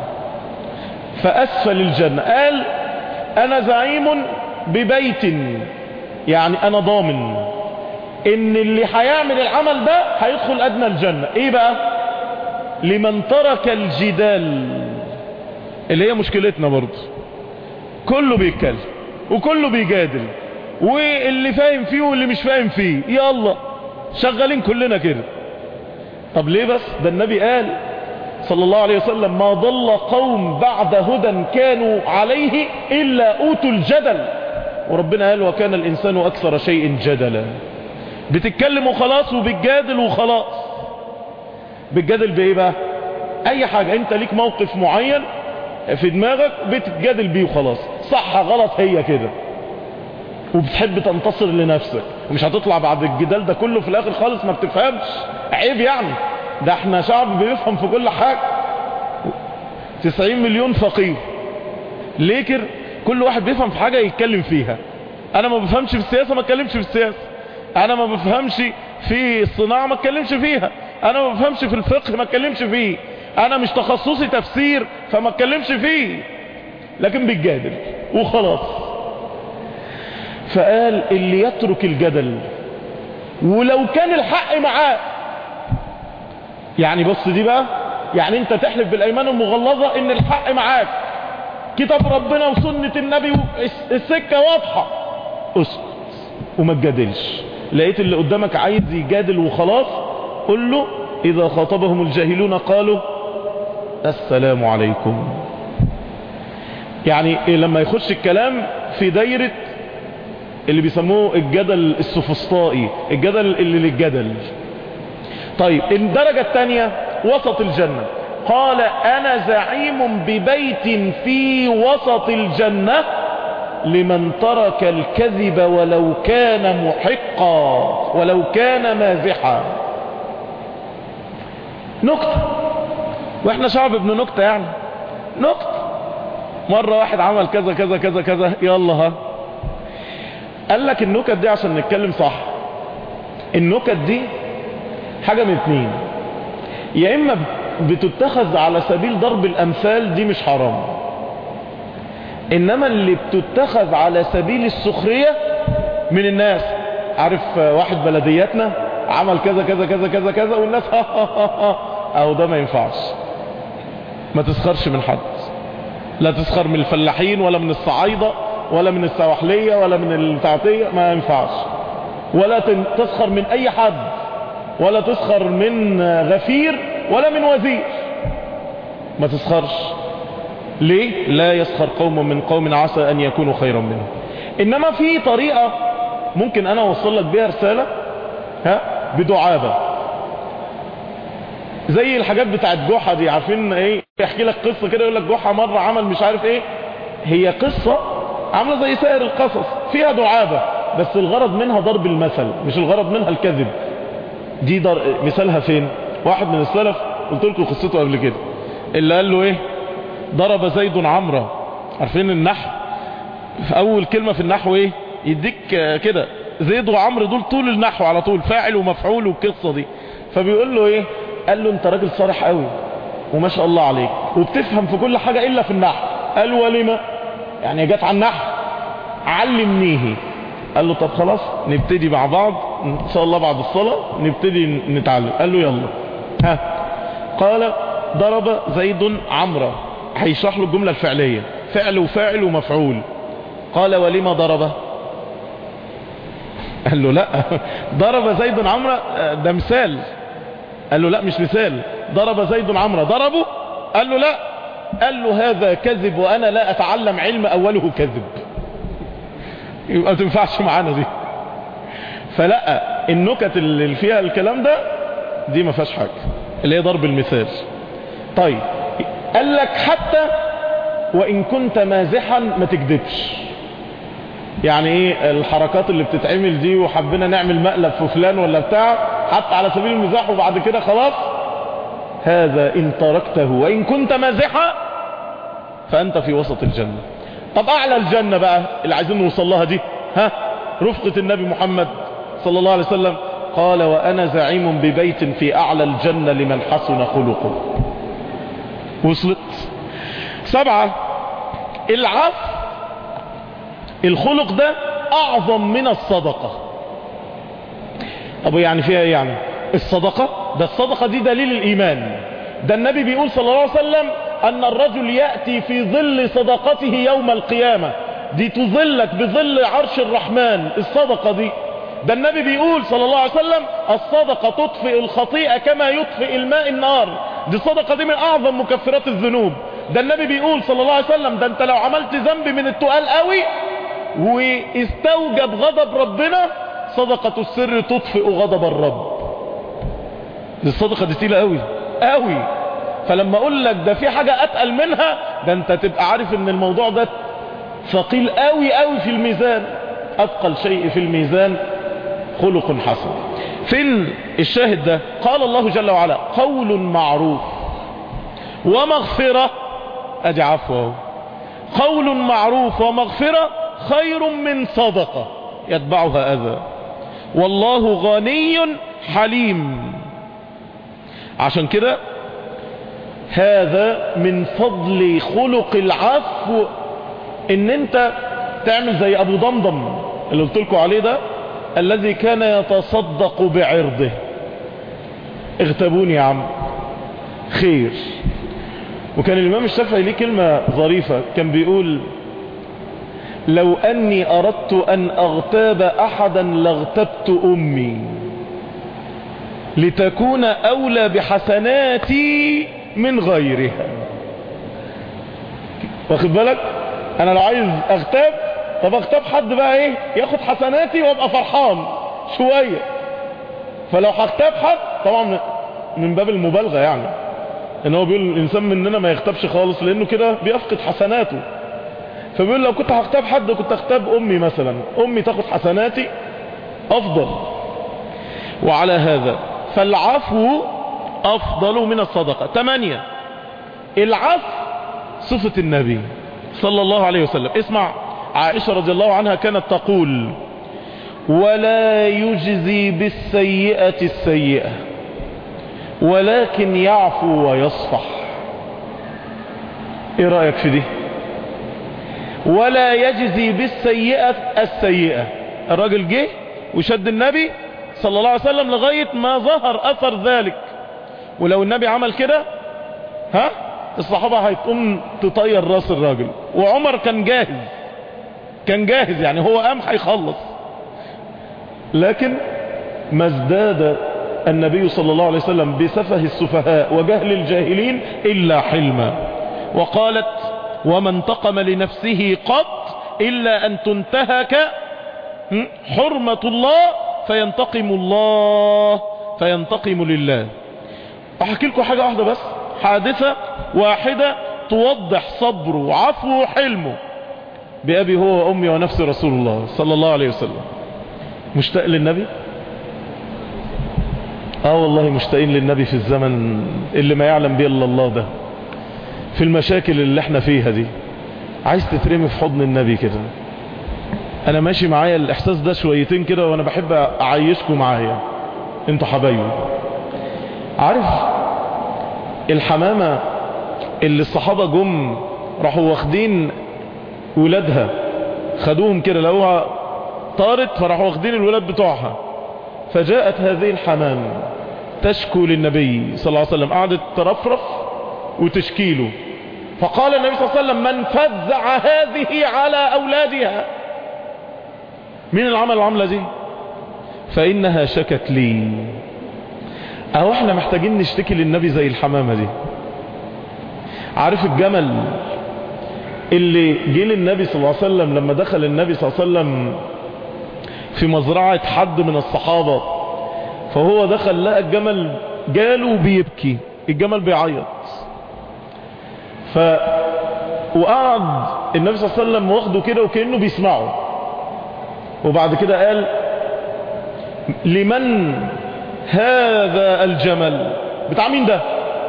فاسفل الجنة قال انا زعيم ببيت، يعني انا ضامن ان اللي هيعمل العمل ده هيدخل ادنى الجنة. ايه بقى؟ لمن ترك الجدال، اللي هي مشكلتنا برضه، كله بيتكلم وكله بيجادل، واللي فاهم فيه واللي مش فاهم فيه، يلا شغالين كلنا كده. طب ليه بس؟ ده النبي قال صلى الله عليه وسلم ما ضل قوم بعد هدى كانوا عليه إلا أوتوا الجدل. وربنا قال وكان الإنسان أكثر شيء جدلا. بتتكلم وخلاص وبتجادل وخلاص. بتجادل بإيه بقى؟ أي حاجة أنت ليك موقف معين في دماغك بتتجادل بيه وخلاص، صح غلط هي كده، وبتحب تنتصر لنفسك، ومش هتطلع بعد الجدال ده كله في الآخر خالص ما بتفهمش. عيب يعني، ده احنا شعب بيفهم في كل حاجة، تسعين مليون فقير. ليه كده؟ كل واحد بيفهم في حاجة يتكلم فيها. انا ما بفهمش في السياسة ما اتكلمش في السياسة، انا ما بفهمش في الصناعة ما اتكلمش فيها، انا ما بفهمش في الفقه ما اتكلمش فيه، انا مش تخصصي تفسير فما اتكلمش فيه، لكن بيتجادل وخلاص. فقال اللي يترك الجدل ولو كان الحق معاه، يعني بص دي بقى، يعني انت تحلف بالايمان المغلظة ان الحق معاك، كتاب ربنا وسنة النبي السكة واضحة، اسكت وما تجادلش. لقيت اللي قدامك عايز يجادل وخلاص، قل له اذا خاطبهم الجاهلون قالوا السلام عليكم. يعني إيه لما يخش الكلام في دايرة اللي بيسموه الجدل السفسطائي، الجدل اللي للجدل. طيب الدرجة الثانية وسط الجنة، قال انا زعيم ببيت في وسط الجنة لمن ترك الكذب ولو كان محقا ولو كان مازحا. نكتة، واحنا شعب ابن نكتة يعني، نكتة. مرة واحد عمل كذا كذا كذا كذا، يلا ها قال لك النكت دي عشان نتكلم صح، النكت دي حاجة من اتنين، يا اما بتتخذ على سبيل ضرب الامثال، دي مش حرام، انما اللي بتتخذ على سبيل السخرية من الناس. عارف واحد بلدياتنا عمل كذا كذا كذا كذا كذا والناس ها ها ها ها، او ده ما ينفعش. ما تسخرش من حد، لا تسخر من الفلاحين ولا من الصعايدة ولا من السواحلية ولا من التعطية، ما ينفعش. ولا تسخر من اي حد، ولا تسخر من غفير ولا من وزير، ما تسخرش. ليه؟ لا يسخر قوم من قوم عسى ان يكونوا خيرا منهم. انما في طريقة ممكن انا اوصل لك بيها رسالة ها بدعابة، زي الحاجات بتاعت جحا دي، عارفين ايه؟ يحكي لك قصة كده يقول لك جحا مرة عمل مش عارف ايه، هي قصة عاملة زي سائر القصص فيها دعابة، بس الغرض منها ضرب المثل، مش الغرض منها الكذب. دي در... مثالها فين؟ واحد من السلف قلت لكم قصته قبل كده، اللي قال له ايه؟ ضرب زيد عمرو. عارفين النحو؟ في اول كلمة في النحو ايه؟ يديك كده زيد وعمرو دول طول النحو على طول فاعل ومفعول والقصة دي. فبيقول له ايه؟ قال له انت راجل صالح قوي وما شاء الله عليك وبتفهم في كل حاجة الا في النحو. قال ولما؟ يعني جت على النحو، علمنيه. قال له طب خلاص نبتدي مع بعض ان شاء الله بعد الصلاة نبتدي نتعلم. قال له يلا ها. قال ضرب زيد عمرو، هيشرح له الجملة الفعلية. فعل وفاعل ومفعول. قال ولما ضربه؟ قال له لا ضرب زيد عمرو ده مثال. قال له لا مش مثال، ضرب زيد عمرو ضربه؟ قال له لا. قال له هذا كذب وانا لا اتعلم علم اوله كذب، يبقى ما تنفعش معانا دي. فلا النكت اللي فيها الكلام ده دي ما فيهاش حاجه، اللي هي ضرب المثال. طيب قال لك حتى وان كنت مازحا ما تكذبش. يعني ايه الحركات اللي بتتعمل دي وحبنا نعمل مقلب في فلان ولا بتاع حتى على سبيل المزاح وبعد كده خلاص، هذا ان تركته وان كنت مازحا فانت في وسط الجنة. طب اعلى الجنة بقى اللي عايزين نوصل لها دي، ها رفقة النبي محمد صلى الله عليه وسلم. قال وانا زعيم ببيت في اعلى الجنة لمن حسن خلقه. وصلت. سبعة، العفو. الخلق ده اعظم من الصدقة. طب يعني فيها يعني الصدقة ده، الصدقة دي دليل الايمان. ده النبي بيقول صلى الله عليه وسلم ان الرجل يأتي في ظل صدقته يوم القيامة، دي تظلك بظل عرش الرحمن الصدقة دي. ده النبي بيقول صلى الله عليه وسلم الصدقة تطفئ الخطيئة كما يطفئ الماء النار، دي الصدقة دي من اعظم مكفرات الذنوب. ده النبي بيقول صلى الله عليه وسلم ده انت لو عملت ذنب من التقال قوي واستوجب غضب ربنا، صدقة السر تطفئ غضب الرب. دي الصدقة دي تقيلة قوي قوي. فلما اقول لك ده في حاجة اتقل منها، ده انت تبقى عارف ان الموضوع ده ثقيل قوي قوي في الميزان. اثقل شيء في الميزان خلق حسن. فين الشاهد ده؟ قال الله جل وعلا قول معروف ومغفرة. ادي عفو. قول معروف ومغفرة خير من صدقة يتبعها اذى والله غني حليم. عشان كده هذا من فضل خلق العفو، ان انت تعمل زي ابو ضمضم اللي قلت لكم عليه ده، الذي كان يتصدق بعرضه. اغتابوني يا عم خير. وكان الامام الشافعي ليه كلمة ظريفة، كان بيقول لو اني اردت ان اغتاب احدا لاغتبت امي لتكون اولى بحسناتي من غيرها. واخد بالك؟ انا لو عايز اغتاب، طب اغتاب حد بقى ايه ياخد حسناتي وابقى فرحان شوية. فلو هغتاب حد طبعا من باب المبالغة، يعني ان هو بيقول الانسان مننا ما يغتابش خالص لانه كده بيفقد حسناته. فبيقول لو كنت هغتاب حد كنت اغتاب امي مثلا، امي تاخد حسناتي افضل. وعلى هذا فالعفو افضل من الصدقة. ثمانية، العفو صفة النبي صلى الله عليه وسلم. اسمع عائشة رضي الله عنها كانت تقول ولا يجزي بالسيئة السيئة ولكن يعفو ويصفح. ايه رأيك في دي؟ ولا يجزي بالسيئة السيئة. الراجل جه وشد النبي صلى الله عليه وسلم لغاية ما ظهر اثر ذلك. ولو النبي عمل كده ها الصحابة هيتقوم تطير راس الراجل. وعمر كان جاهز، كان جاهز يعني هو قام هيخلص. لكن ما ازداد النبي صلى الله عليه وسلم بسفه السفهاء وجهل الجاهلين إلا حلما. وقالت وما انتقم لنفسه قط إلا أن تنتهك حرمة الله فينتقم الله فينتقم لله. أحكي لكم حاجة واحدة بس، حادثة واحدة توضح صبره وعفوه وحلمه. بأبي هو وأمي ونفس رسول الله صلى الله عليه وسلم. مشتاق للنبي؟ اه والله مشتاقين للنبي في الزمن اللي ما يعلم به الا الله ده، في المشاكل اللي احنا فيها دي. عايز تترمي في حضن النبي كده. انا ماشي معايا الاحساس ده شويتين كده وانا بحب اعيشكم معايا انتوا حبايبي. عارف الحمامة اللي الصحابة جم راحوا واخدين ولادها، خدوهم كده لقوها طارت فراحوا واخدين الولاد بتوعها. فجاءت هذه الحمام تشكو للنبي صلى الله عليه وسلم، قعدت ترفرف وتشكيله. فقال النبي صلى الله عليه وسلم من فزع هذه على أولادها، مين العمل العملة دي؟ فإنها شكت لي. أهو احنا محتاجين نشتكي للنبي زي الحمامة دي. عارف الجمل اللي جه للنبي صلى الله عليه وسلم لما دخل النبي صلى الله عليه وسلم في مزرعة حد من الصحابة، فهو دخل لقى الجمل جاله بيبكي، الجمل بيعيط، ف وقعد النبي صلى الله عليه وسلم واخده كده وكأنه بيسمعه، وبعد كده قال لمن هذا الجمل؟ بتاع مين ده؟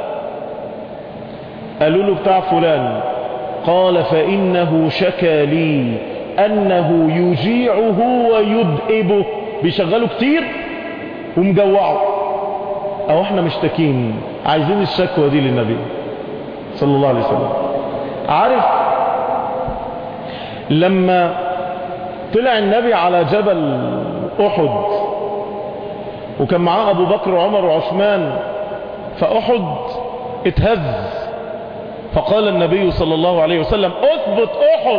قالوا له بتاع فلان. قال فإنه شكى لي أنه يجيعه ويدئبه، بيشغله كتير ومجوعه. أو احنا مشتكين عايزين الشكوى دي للنبي صلى الله عليه وسلم. عارف لما طلع النبي على جبل أحد وكان معاه أبو بكر وعمر وعثمان، فأحد اتهز، فقال النبي صلى الله عليه وسلم اثبت أحد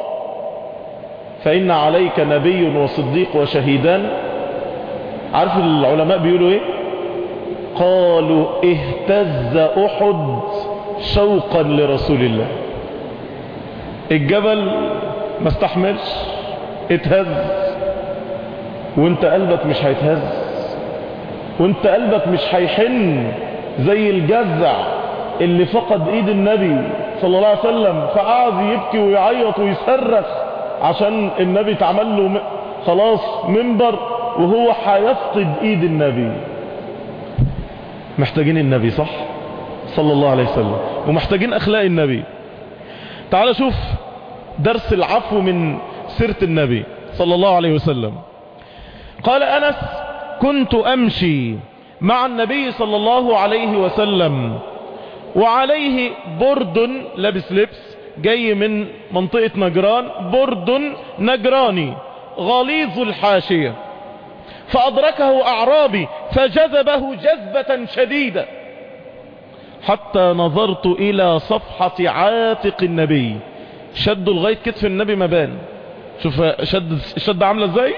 فإن عليك نبي وصديق وشهيدان. عارف العلماء بيقولوا ايه؟ قالوا اهتز أحد شوقا لرسول الله. الجبل ما استحملش، اتهز، وانت قلبك مش هيتهز، وانت قلبك مش هيحن زي الجزع اللي فقد ايد النبي صلى الله عليه وسلم، فقعد يبكي ويعيط ويصرخ عشان النبي اتعمل له خلاص منبر وهو هيفقد ايد النبي. محتاجين النبي صح صلى الله عليه وسلم، ومحتاجين اخلاق النبي. تعال شوف درس العفو من سيرة النبي صلى الله عليه وسلم. قال أنس كنت أمشي مع النبي صلى الله عليه وسلم وعليه برد، لابس لبس جاي من منطقة نجران، برد نجراني غليظ الحاشية، فأدركه أعرابي فجذبه جذبة شديدة حتى نظرت إلى صفحة عاتق النبي، شدوا لغاية كتف النبي ما بان. شوف شد الشد عاملة ازاي.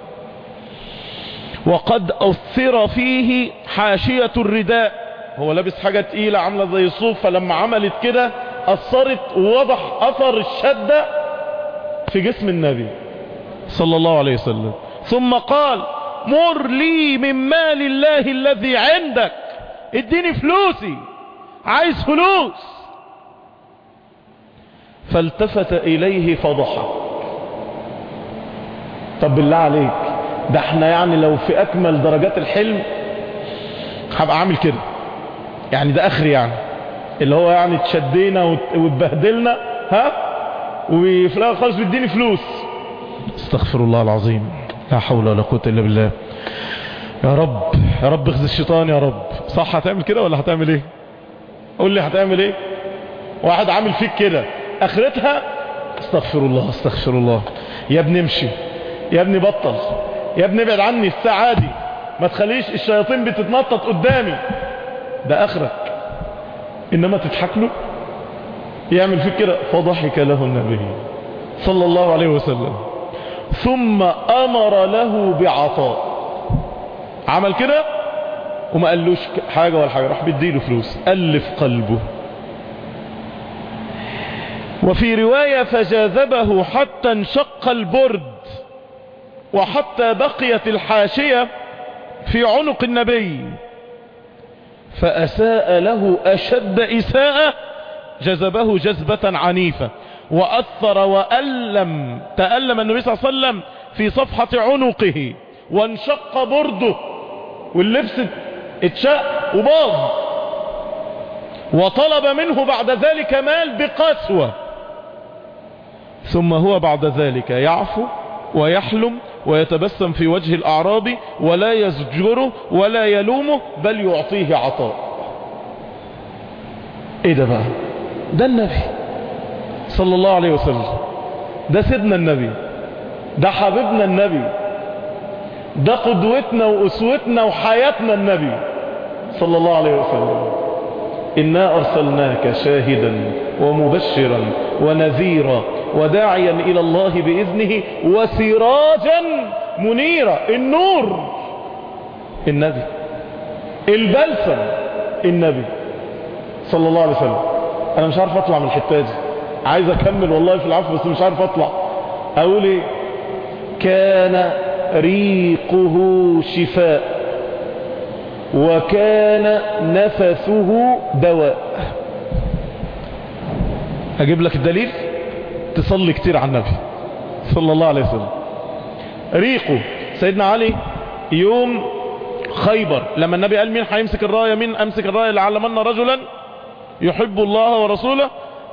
وقد أثر فيه حاشية الرداء، هو لابس حاجة تقيلة عاملة زي الصوف، فلما عملت كده أثرت ووضح أثر الشدة في جسم النبي صلى الله عليه وسلم. ثم قال مر لي من مال الله الذي عندك، اديني فلوسي، عايز فلوس. فالتفت إليه فضحك. طب بالله عليك، ده احنا يعني لو في أكمل درجات الحلم هبقى عامل كده، يعني ده آخر يعني اللي هو يعني تشدينا وتبهدلنا ها، وفي الآخر خالص بيديني فلوس. استغفر الله العظيم، لا حول ولا قوة إلا بالله. يا رب يا رب اخذ الشيطان يا رب. صح هتعمل كده ولا هتعمل ايه؟ قول لي هتعمل ايه؟ واحد عامل فيك كده اخرتها استغفر الله استغفر الله، يا ابني امشي، يا ابني بطل، يا ابني ابعد عني الساعة دي، ما تخليش الشياطين بتتنطط قدامي، ده اخرك. انما تضحك له يعمل فيك كده. فضحك له النبي صلى الله عليه وسلم، ثم امر له بعطاء. عمل كده وما قالوش حاجة ولا حاجة، راح بيديله فلوس، ألف قلبه. وفي رواية فجاذبه حتى انشق البرد وحتى بقيت الحاشية في عنق النبي، فأساء له أشد إساءة، جذبه جذبة عنيفة وأثر وألم، تألم النبي صلى الله عليه وسلم في صفحة عنقه، وانشق برده واللبس اتشق وباظ، وطلب منه بعد ذلك مال بقسوة. ثم هو بعد ذلك يعفو ويحلم ويتبسم في وجه الأعرابي ولا يزجره ولا يلومه، بل يعطيه عطاء. ايه ده بقى؟ ده النبي صلى الله عليه وسلم، ده سيدنا النبي، ده حبيبنا النبي، ده قدوتنا وأسوتنا وحياتنا النبي صلى الله عليه وسلم. إنا أرسلناك شاهدا ومبشرا ونذيرا وداعيا إلى الله بإذنه وسراجا منيرا. النور النبي، البلسم النبي صلى الله عليه وسلم. أنا مش عارف أطلع من الحتة دي، عايز أكمل والله في العفو بس مش عارف أطلع. أقول إيه؟ كان ريقه شفاء وكان نفسه دواء. أجيب لك الدليل، تصلي كتير على النبي صلى الله عليه وسلم. ريقه سيدنا علي يوم خيبر لما النبي قال مين هيمسك الراية، مين أمسك الراية لعلمنا رجلا يحب الله ورسوله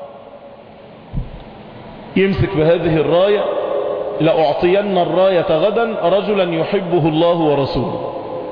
يمسك بهذه الراية، لأعطين الراية غدا رجلا يحبه الله ورسوله.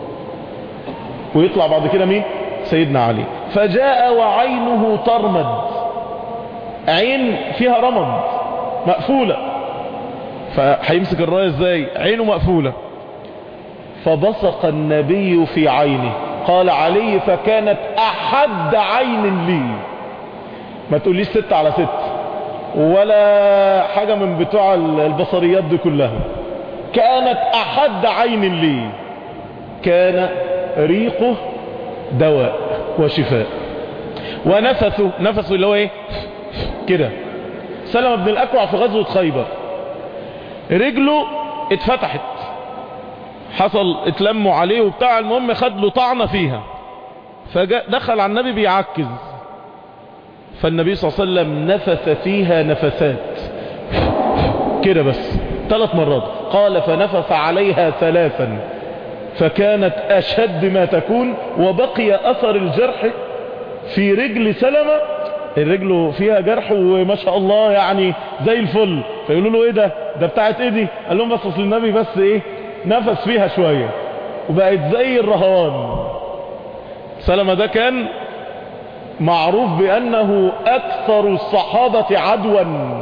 ويطلع بعد كده مين؟ سيدنا علي. فجاء وعينه ترمد، عين فيها رمد مقفولة، فهيمسك الراية ازاي؟ عينه مقفولة. فبصق النبي في عينه، قال علي فكانت أحد عين لي. ما تقوليش ست على ست ولا حاجة من بتوع البصريات دي كلها، كانت أحد عين لي. كان ريقه دواء وشفاء، ونفسه، نفسه اللي هو ايه كده. سلمة بن الأكوع في غزوة خيبر رجله اتفتحت، حصل اتلموا عليه وبتاع، المهم خد له طعنة فيها، فدخل على النبي بيعكز، فالنبي صلى الله عليه وسلم نفث فيها نفثات كده بس ثلاث مرات. قال فنفث عليها ثلاثا فكانت أشد ما تكون، وبقي أثر الجرح في رجل سلمة، الرجل فيها جرح وما شاء الله يعني زي الفل. فيقولوا له ايه ده ده بتاعت ايه دي؟ قال لهم بس اصل النبي بس ايه نفس فيها شوية وبقت زي الرهوان. سلمة ده كان معروف بأنه أكثر الصحابة عدوا،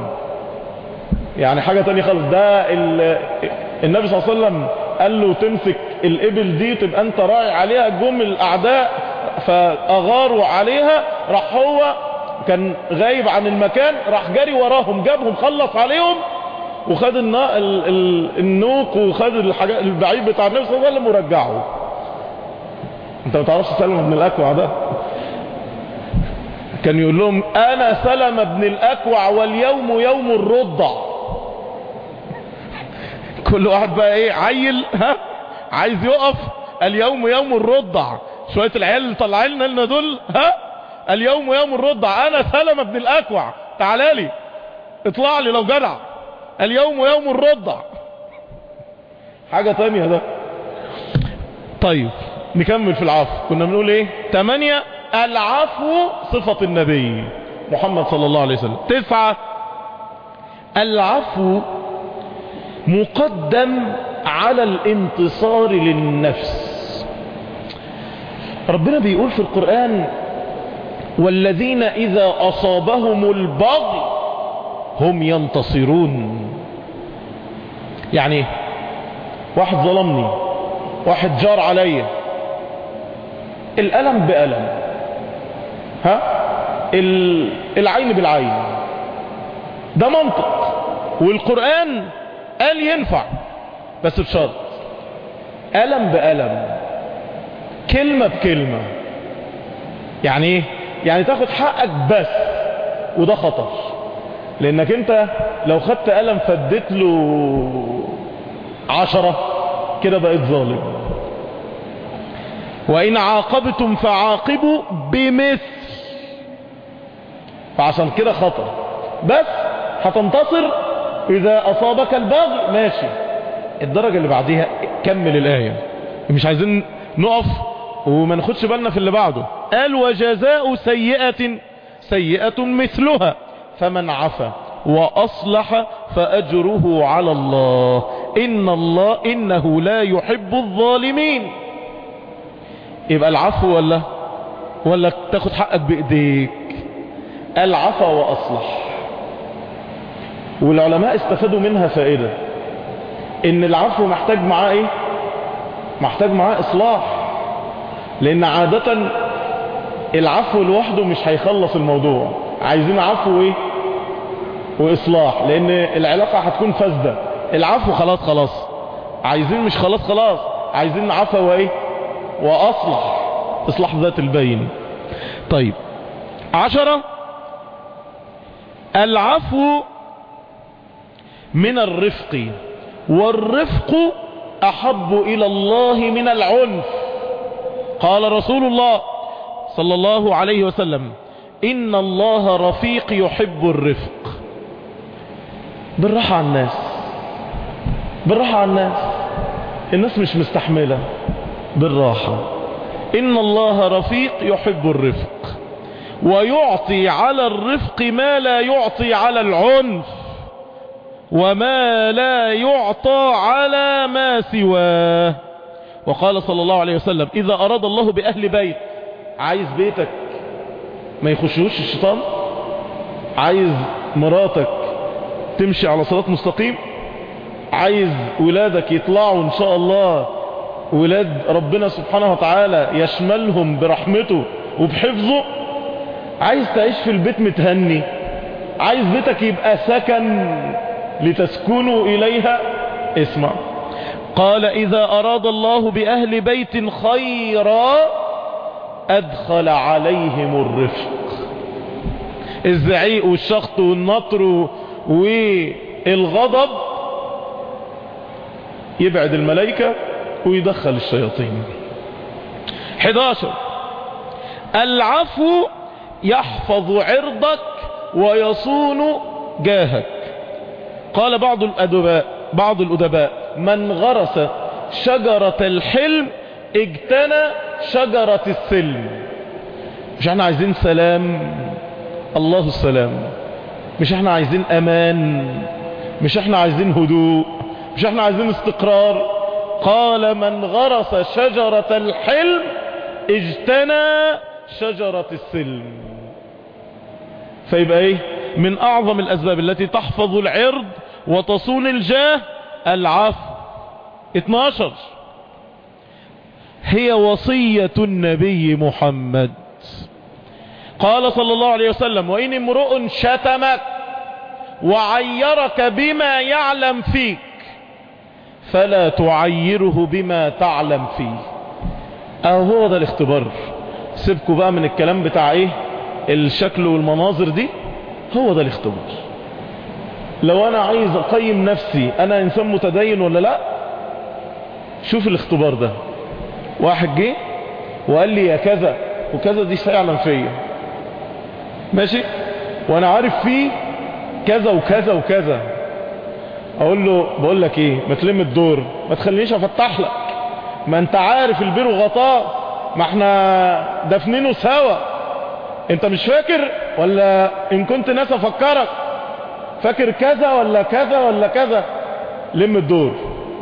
يعني حاجة تانية خالص. ده النبي صلى الله عليه وسلم قال له تمسك الإبل دي تبقى أنت راعي عليها، جم الأعداء فأغاروا عليها، راح هو كان غايب عن المكان، راح جري وراهم جابهم خلص عليهم وخد النوق وخد الحاجات البعيد بتاع النبي صلى الله عليه وسلم ورجعه. انت ما تعرفش سلمة بن الأكوع ده؟ كان يقول لهم انا سلمة بن الأكوع واليوم يوم الرضع. كل واحد بقى ايه عيل ها عايز يقف، اليوم يوم الرضع. شوية العيال اللي طلعين لنا دول ها اليوم يوم الرضع، انا سلمة بن الأكوع تعالى لي اطلع لي لو جدع، اليوم يوم الرضع. حاجة تانية ده. طيب نكمل في العفو. كنا بنقول ايه؟ تمانية العفو صفة النبي محمد صلى الله عليه وسلم. تسعة العفو مقدم على الانتصار للنفس. ربنا بيقول في القرآن والذين إذا أصابهم البغي هم ينتصرون. يعني واحد ظلمني، واحد جار عليا، الألم بألم، ها العين بالعين، ده منطق. والقرآن قال ينفع بس بشرط ألم بألم، كلمة بكلمة. يعني ايه؟ يعني تاخد حقك بس، وده خطر، لانك انت لو خدت ألم فديت له عشرة كده بقيت ظالم. وإن عاقبتم فعاقبوا بمثل، فعشان كده خطر. بس هتنتصر إذا أصابك البغي ماشي. الدرجة اللي بعديها كمل الآية، مش عايزين نقف وما ناخدش بالنا في اللي بعده. قال وجزاء سيئة سيئة مثلها فمن عفا وأصلح فأجره على الله إن الله إنه لا يحب الظالمين. يبقى العفو ولا ولا تاخد حقك بإيديك؟ العفو وأصلح. والعلماء استفادوا منها فائدة، ان العفو محتاج معاه ايه؟ محتاج معاه اصلاح. لان عادة العفو لوحده مش هيخلص الموضوع، عايزين عفو ايه واصلاح، لان العلاقة هتكون فاسدة. العفو خلاص خلاص، عايزين مش خلاص خلاص، عايزين عفو وايه واصلح، اصلاح ذات البين. طيب عشرة، العفو من الرفق، والرفق احب الى الله من العنف. قال رسول الله صلى الله عليه وسلم: ان الله رفيق يحب الرفق. بالراحة على الناس، بالراحة على الناس، الناس مش مستحملة، بالراحة. ان الله رفيق يحب الرفق، ويعطي على الرفق ما لا يعطي على العنف، وما لا يعطى على ما سواه. وقال صلى الله عليه وسلم: إذا أراد الله بأهل بيت، عايز بيتك ما يخشوش الشيطان، عايز مراتك تمشي على صراط مستقيم، عايز ولادك يطلعوا إن شاء الله ولاد ربنا سبحانه وتعالى يشملهم برحمته وبحفظه، عايز تعيش في البيت متهني، عايز بيتك يبقى سكن لتسكنوا إليها، اسمع. قال: إذا أراد الله بأهل بيت خيرا أدخل عليهم الرفق. الزعيق والشخط والنطر والغضب يبعد الملائكة ويدخل الشياطين. حداشر، العفو يحفظ عرضك ويصون جاهك. قال بعض الأدباء بعض الأدباء: من غرس شجرة الحلم اجتنى شجرة السلم. مش احنا عايزين سلام؟ الله السلام. مش احنا عايزين امان؟ مش احنا عايزين هدوء؟ مش احنا عايزين استقرار؟ قال: من غرس شجرة الحلم اجتنى شجرة السلم. فيبقى ايه من اعظم الاسباب التي تحفظ العرض وتصون الجاه؟ العفو. اتناشر، هي وصية النبي محمد. قال صلى الله عليه وسلم: وإن امرؤ شتمك وعيرك بما يعلم فيك فلا تعيره بما تعلم فيه. اهو ده الاختبار. سيبكوا بقى من الكلام بتاع ايه الشكل والمناظر دي، هو ده الاختبار. لو انا عايز اقيم نفسي انا انسان متدين ولا لا، شوف الاختبار ده. واحد جه وقال لي يا كذا وكذا دي فعلا فيا، ماشي، وانا عارف فيه كذا وكذا وكذا، اقول له بقول لك ايه، ما تلم الدور، ما تخلينيش افتح لك، ما انت عارف البير وغطاه، ما احنا دفنينه سوا، انت مش فاكر؟ ولا ان كنت ناس افكرك فاكر كذا ولا كذا ولا كذا، لم الدور.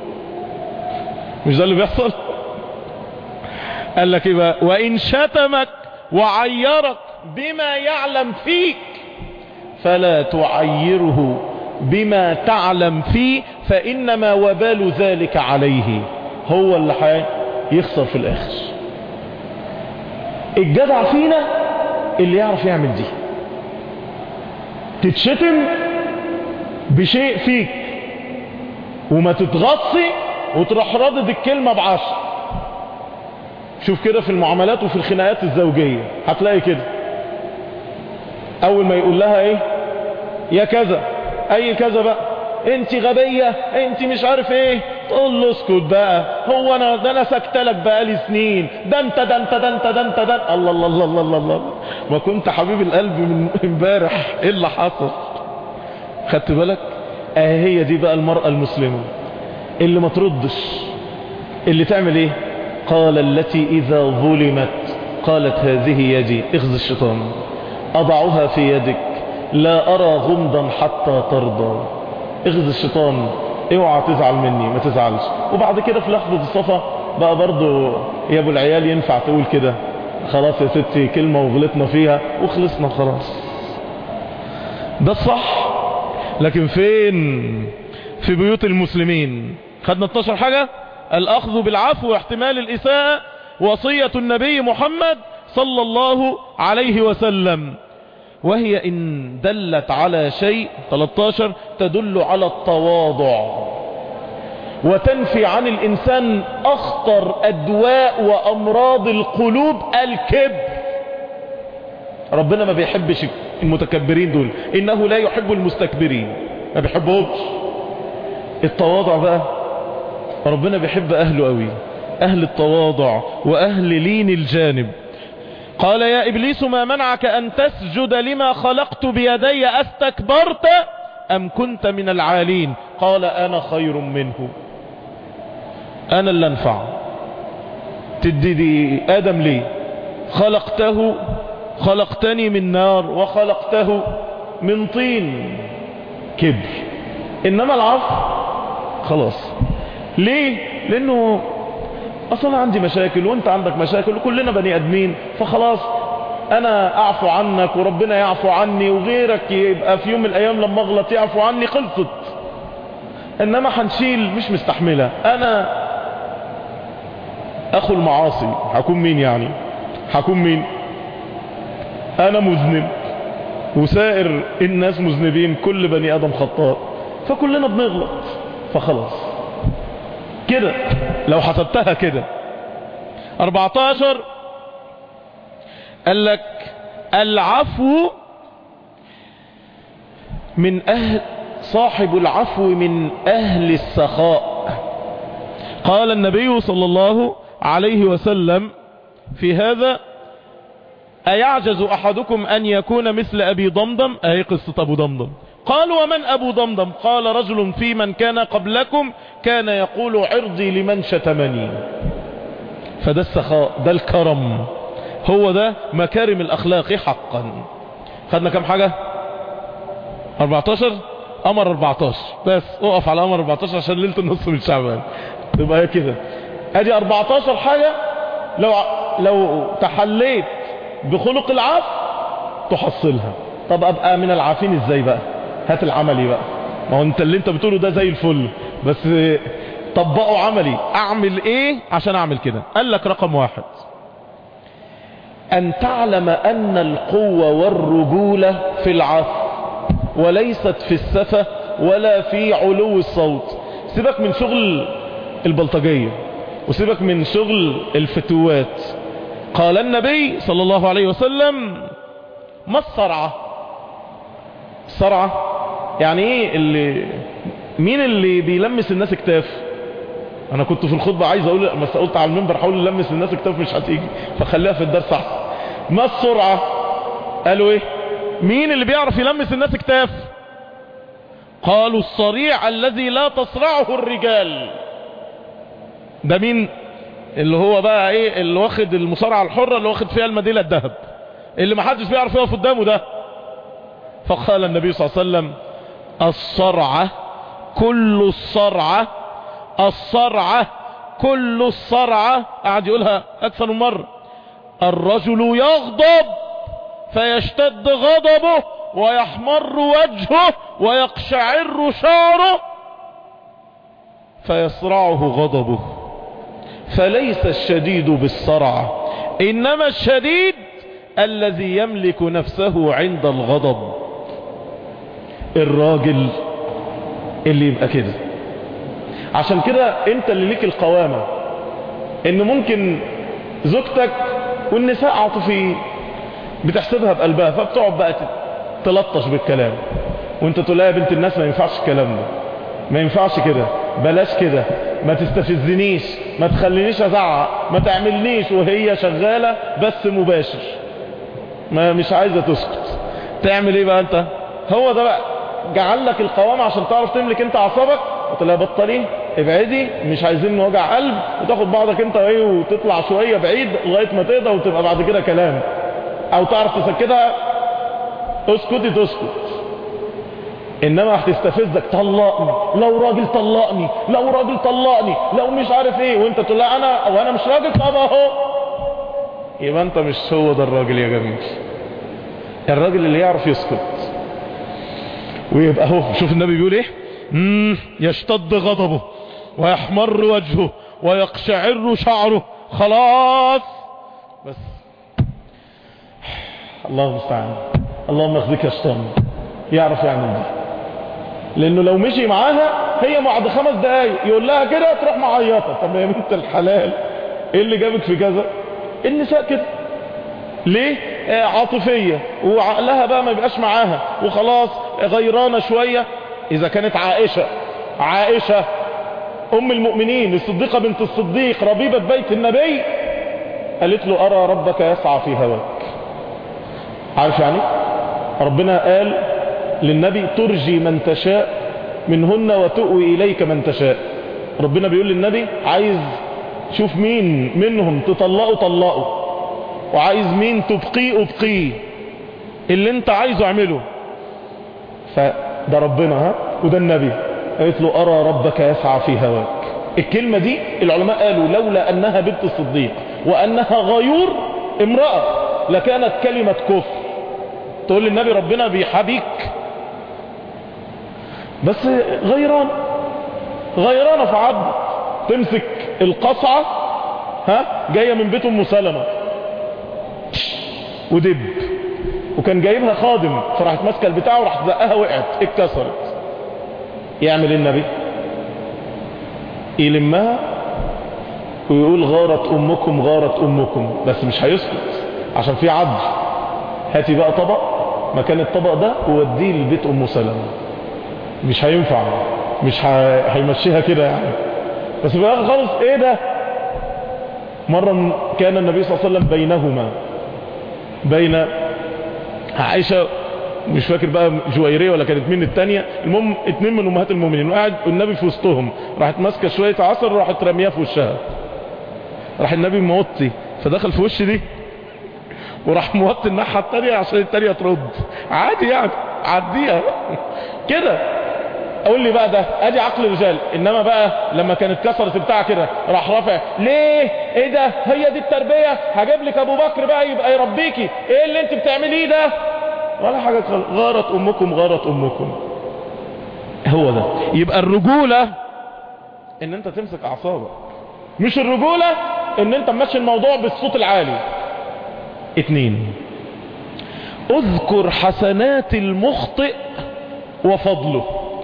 مش ده اللي بيحصل؟ قال لك ايه بقى؟ وان شتمك وعيرك بما يعلم فيك فلا تعيره بما تعلم فيه، فانما وبال ذلك عليه، هو اللي هيخسر في الاخر. الجدع فينا اللي يعرف يعمل دي. تتشتم بشيء فيك وما تتغطي وتروح ردد الكلمة بعشر. شوف كده في المعاملات وفي الخناقات الزوجية هتلاقي كده، اول ما يقول لها ايه يا كذا، اي كذا بقى، انت غبية، انت مش عارف ايه، تقول له اسكت بقى، هو انا ده انا سكتلك بقالي سنين، ده انت ده انت ده انت ده انت ده الله الله الله الله الله, الله. ما كنت حبيب القلب من امبارح، ايه اللي حصل؟ خدت بالك؟ اه هي دي بقى المرأة المسلمة اللي ما تردش، اللي تعمل ايه؟ قال التي اذا ظلمت قالت هذه يدي، اخذ الشيطان، اضعها في يدك لا ارى غمضا حتى ترضى. اخذ الشيطان، اوعى تزعل مني، ما تزعلش. وبعد كده في لحظة الصفا بقى برضو يا ابو العيال ينفع تقول كده، خلاص يا ستي كلمة وغلطنا فيها وخلصنا خلاص، ده الصح. لكن فين في بيوت المسلمين؟ خدنا اتناشر حاجة: الاخذ بالعفو واحتمال الاساءة، وصية النبي محمد صلى الله عليه وسلم. وهي إن دلت على شيء ثلاثة عشر تدل على التواضع وتنفي عن الإنسان أخطر أدواء وأمراض القلوب الكبر. ربنا ما بيحبش المتكبرين دول، إنه لا يحب المستكبرين، ما بيحبهمش. التواضع بقى ربنا بيحب أهله قوي، أهل التواضع وأهل لين الجانب. قال يا إبليس ما منعك أن تسجد لما خلقت بيدي أستكبرت أم كنت من العالين؟ قال أنا خير منه، أنا اللي أنفع. تدي دي آدم ليه؟ خلقته خلقتني من نار وخلقته من طين. كبر. إنما العفو خلاص. ليه؟ لأنه أصلا عندي مشاكل وانت عندك مشاكل وكلنا بني أدمين، فخلاص أنا أعفو عنك وربنا يعفو عني وغيرك يبقى في يوم من الأيام لما أغلط يعفو عني، خلصت. إنما هنشيل مش مستحملة. أنا أخو المعاصي، هكون مين يعني؟ هكون مين؟ أنا مذنب وسائر الناس مذنبين، كل بني آدم خطاء، فكلنا بنغلط، فخلاص كده لو حسبتها كده. أربعة عشر قال لك العفو من أهل صاحب العفو من أهل السخاء. قال النبي صلى الله عليه وسلم في هذا أيعجز أحدكم أن يكون مثل أبي ضمضم؟ أهي قصة أبو ضمضم. قالوا ومن أبو ضمضم؟ قال رجل في من كان قبلكم كان يقول عرضي لمن شتمني. فده السخاء، ده الكرم، هو ده مكارم الأخلاق حقا. خدنا كم حاجة؟ أربعة عشر. أمر أربعة عشر بس، اقف على أمر أربعة عشر عشان ليلة النص من شعبان تبقى كده. ادي أربعة عشر حاجة لو لو تحليت بخلق العفو تحصلها. طب ابقى من العافين ازاي بقى؟ هات العملي بقى. ما هو انت اللي انت بتقوله ده زي الفل، بس طبقه عملي. اعمل ايه عشان اعمل كده؟ قال لك رقم واحد ان تعلم ان القوة والرجولة في العفو وليست في السفة ولا في علو الصوت. سيبك من شغل البلطجية وسيبك من شغل الفتوات. قال النبي صلى الله عليه وسلم ما الصرعة؟ الصرعة يعني ايه؟ اللي مين اللي بيلمس الناس اكتاف؟ انا كنت في الخطبة عايز اقول، بس قلت على المنبر حاول نلمس الناس اكتاف مش هتيجي، فخليها في الدرس احسن. ما السرعة؟ قالوا ايه؟ مين اللي بيعرف يلمس الناس اكتاف؟ قالوا الصريع الذي لا تصرعه الرجال. ده مين؟ اللي هو بقى ايه؟ اللي واخد المصارعة الحرة، اللي واخد فيها الميدالية الذهب، اللي محدش بيعرف يقف قدامه ده. فقال النبي صلى الله عليه وسلم الصرعة كل الصرعة، الصرعة كل الصرعة. قعد يقولها اكثر من مرة. الرجل يغضب فيشتد غضبه ويحمر وجهه ويقشعر شعره فيصرعه غضبه. فليس الشديد بالصرعة، إنما الشديد الذي يملك نفسه عند الغضب. الراجل اللي يبقى كده. عشان كده انت اللي ليك القوامة، ان ممكن زوجتك والنساء عاطفيين بتحسبها بقلبها، فبتقعد بقى تلطش بالكلام، وانت تقول لها يا بنت الناس ما ينفعش الكلام ده، ما ينفعش كده، بلاش كده، ما تستفزنيش، ما تخلينيش ازعق، ما تعملنيش، وهي شغالة بس مباشر ما مش عايزة تسكت. تعمل ايه بقى انت؟ هو ده بقى جعل لك القوامة عشان تعرف تملك انت اعصابك، وتقول لها بطلي، ابعدي، مش عايزين وجع قلب، وتاخد بعضك انت وايه وتطلع شوية بعيد لغاية ما تقدر، وتبقى بعد كده كلام، او تعرف تسكتها اسكتي تسكت. انما هتستفزك طلقني، لو راجل طلقني، لو راجل طلقني، لو مش عارف ايه، وانت تقول لها انا او انا مش راجل. طب اهو، يبقى انت مش هو ده الراجل يا جميل. الراجل اللي يعرف يسكت ويبقى هو. شوف النبي بيقول ايه؟ مم يشتد غضبه ويحمر وجهه ويقشعر شعره. خلاص بس الله المستعان. اللهم اخذك يا شيطان. يعرف يعمل دي، لانه لو مشي معاها هي بعد خمس دقايق يقول لها كده تروح معيطه. طب يا بنت الحلال ايه اللي جابك في كذا؟ النساء كده ليه؟ آه عاطفيه وعقلها بقى ما يبقاش معاها وخلاص غيرانه شويه. اذا كانت عائشه عائشه ام المؤمنين الصديقه بنت الصديق ربيبه بيت النبي قالت له ارى ربك يسعى في هواك. عارف يعني ربنا قال للنبي ترجي من تشاء منهن وتؤوي إليك من تشاء. ربنا بيقول للنبي عايز شوف مين منهم تطلقه طلقه، وعايز مين تبقيه ابقيه، اللي انت عايزه اعمله. فده ربنا ها وده النبي. قالت له أرى ربك يسعى في هواك. الكلمة دي العلماء قالوا لولا أنها بنت الصديق وأنها غيور امرأة لكانت كلمة كفر. تقول للنبي ربنا بيحبيك بس غيران غيرانة في عبد تمسك القصعة ها جاية من بيت ام سلمة ودب، وكان جايبها خادم فراحت ماسكه البتاع وراحت زقها وقعت اتكسرت. يعمل النبي يلمها ويقول غارت امكم غارت امكم، بس مش هيسكت عشان في عدل. هاتي بقى طبق مكان الطبق ده ووديه لبيت ام سلمة. مش هينفع، مش هيمشيها كده يعني. بس في الاخر خالص ايه ده؟ مرة كان النبي صلى الله عليه وسلم بينهما بين عائشة مش فاكر بقى جويرية ولا كانت مين التانية، المهم اتنين من امهات المؤمنين، وقاعد النبي في وسطهم، راحت ماسكة شوية عسل وراحت رميها في وشها. راح النبي موطي فدخل في وش دي وراح موطي الناحية التانية عشان التانية ترد. عادي يعني عديها كده. اقول لي بقى ده ادي عقل الرجال. انما بقى لما كانت كسرت بتاع كده راح رافع ليه ايه ده؟ هي دي التربية؟ هجيب لك ابو بكر بقى يبقى يربيكي. ايه اللي انت بتعمليه ده؟ ولا حاجة. غارت امكم غارت امكم. هو ده يبقى الرجولة ان انت تمسك اعصابك، مش الرجولة ان انت ماشي الموضوع بالصوت العالي. اتنين، اذكر حسنات المخطئ وفضله.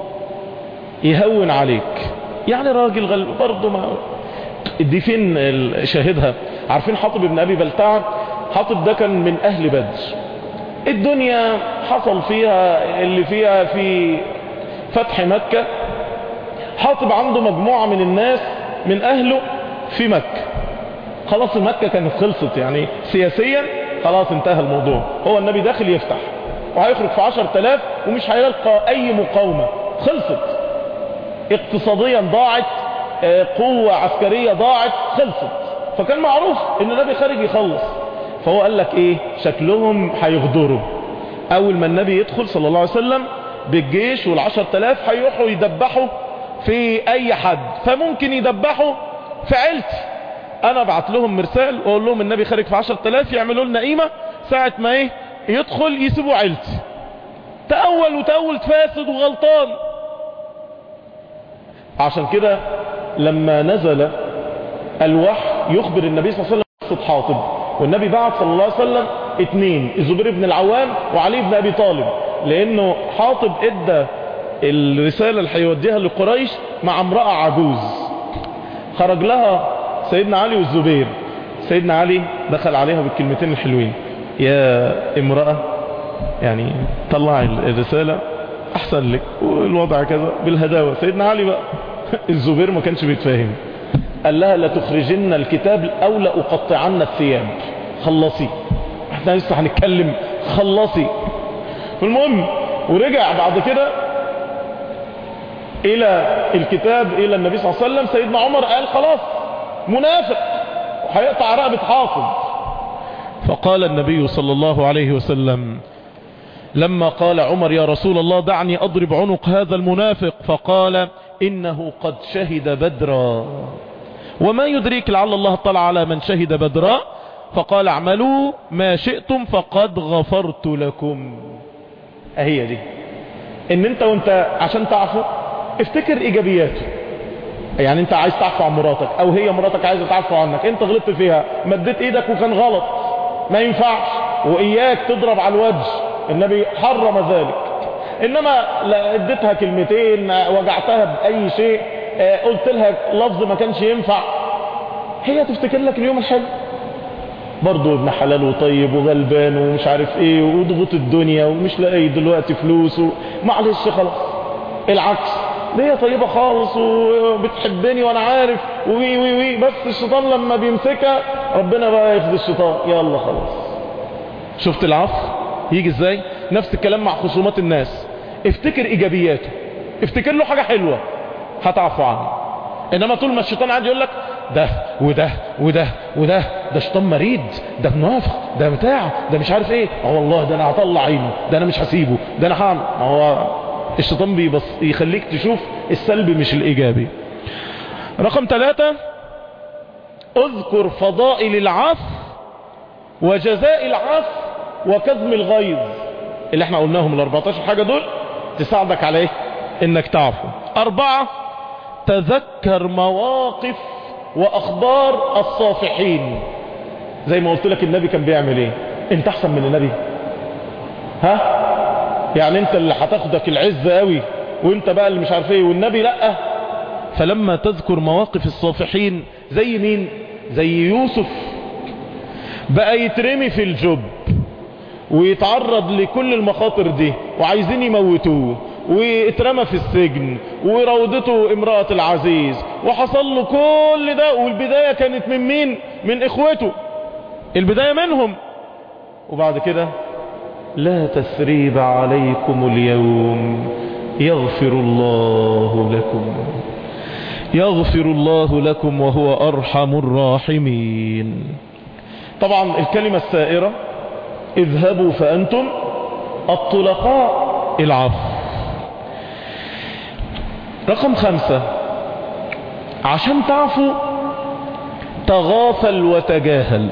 يهون عليك يعني راجل غل برضه ما دي فين شاهدها؟ عارفين حاطب بن ابي بلتعه؟ حاطب ده كان من اهل بدر. الدنيا حصل فيها اللي فيها في فتح مكة. حاطب عنده مجموعة من الناس من اهله في مكة. خلاص مكة كانت خلصت يعني سياسيا خلاص انتهى الموضوع. هو النبي داخل يفتح وهيخرج في عشر تلاف ومش هيلقى اي مقاومة. خلصت اقتصاديا ضاعت، قوة عسكرية ضاعت، خلصت. فكان معروف ان النبي خارج يخلص. فهو قال لك ايه؟ شكلهم هيغدروا. اول ما النبي يدخل صلى الله عليه وسلم بالجيش والعشر تلاف هيروحوا يدبحوا في اي حد، فممكن يدبحوا في عيلتي. انا ابعت لهم مرسال واقول لهم النبي خارج في عشر تلاف يعملوا لنا قيمة، ساعة ما ايه يدخل يسيبوا عيلتي. تأول وتأول فاسد وغلطان. عشان كده لما نزل الوحي يخبر النبي صلى الله عليه وسلم قصة حاطب، والنبي بعت صلى الله عليه وسلم اتنين، الزبير بن العوام وعلي بن ابي طالب، لانه حاطب ادى الرسالة اللي هيوديها لقريش مع امرأة عجوز. خرج لها سيدنا علي والزبير. سيدنا علي دخل عليها بالكلمتين الحلوين: يا امرأة يعني طلع الرسالة احسن لك والوضع كذا بالهداوة. سيدنا علي بقى الزبير ما كانش بيتفاهم، قال لها لا تخرجن الكتاب او لا اقطعن الثياب. خلصي، احنا لسه هنتكلم، خلصي. المهم ورجع بعد كده الى الكتاب الى النبي صلى الله عليه وسلم. سيدنا عمر قال خلاص منافق وهيقطع رقبة حاطب. فقال النبي صلى الله عليه وسلم لما قال عمر يا رسول الله دعني اضرب عنق هذا المنافق، فقال انه قد شهد بدرا وما يدريك لعل الله اطلع على من شهد بدرا. فقال اعملوا ما شئتم فقد غفرت لكم. اهي دي ان انت وانت عشان تعفو افتكر ايجابياته. يعني انت عايز تعفو عن مراتك او هي مراتك عايزه تعفو عنك، انت غلطت فيها، مديت ايدك وكان غلط، ما ينفعش. وإياك تضرب على الوجه، النبي حرم ذلك. إنما اديتها كلمتين، وجعتها بأي شيء، قلت لها لفظ ما كانش ينفع، هي تفتكر لك اليوم الحلو. برضو ابن حلال وطيب وغلبان ومش عارف ايه وضغط الدنيا ومش لاقي دلوقتي فلوس، معلش خلاص. العكس، دي طيبة خالص وبتحبني وانا عارف وي وي وي بس الشيطان لما بيمسكها ربنا بقى ياخد الشيطان، يلا خلاص. شفت العفو يجي ازاي؟ نفس الكلام مع خصومات الناس، افتكر ايجابياته، افتكر له حاجة حلوة هتعفو عنه. انما طول ما الشيطان قاعد يقول لك ده وده وده وده ده شيطان مريد، ده منافق، ده بتاع، ده مش عارف ايه، اه والله ده انا هطلع عينه، ده انا مش هسيبه، ده انا هعمل. هو الشيطان بيبص يخليك تشوف السلبي مش الايجابي. رقم ثلاثة، اذكر فضائل العفو وجزاء العفو وكظم الغيظ، اللي احنا قلناهم ال أربعتاشر حاجة دول تساعدك على ايه؟ انك تعفو. أربعة، تذكر مواقف واخبار الصافحين. زي ما قلت لك النبي كان بيعمل ايه؟ انت احسن من النبي؟ ها؟ يعني انت اللي هتاخدك العزة قوي وانت بقى اللي مش عارف ايه والنبي لا. فلما تذكر مواقف الصافحين زي مين؟ زي يوسف بقى يترمي في الجب ويتعرض لكل المخاطر دي وعايزين يموتوه، واترمى في السجن وراودته امرأة العزيز، وحصل له كل ده، والبداية كانت من مين؟ من اخوته، البداية منهم. وبعد كده لا تثريب عليكم اليوم يغفر الله لكم، يغفر الله لكم وهو أرحم الراحمين. طبعا الكلمة السائرة اذهبوا فأنتم الطلقاء، العفو. رقم خمسة، عشان تعفو تغافل وتجاهل.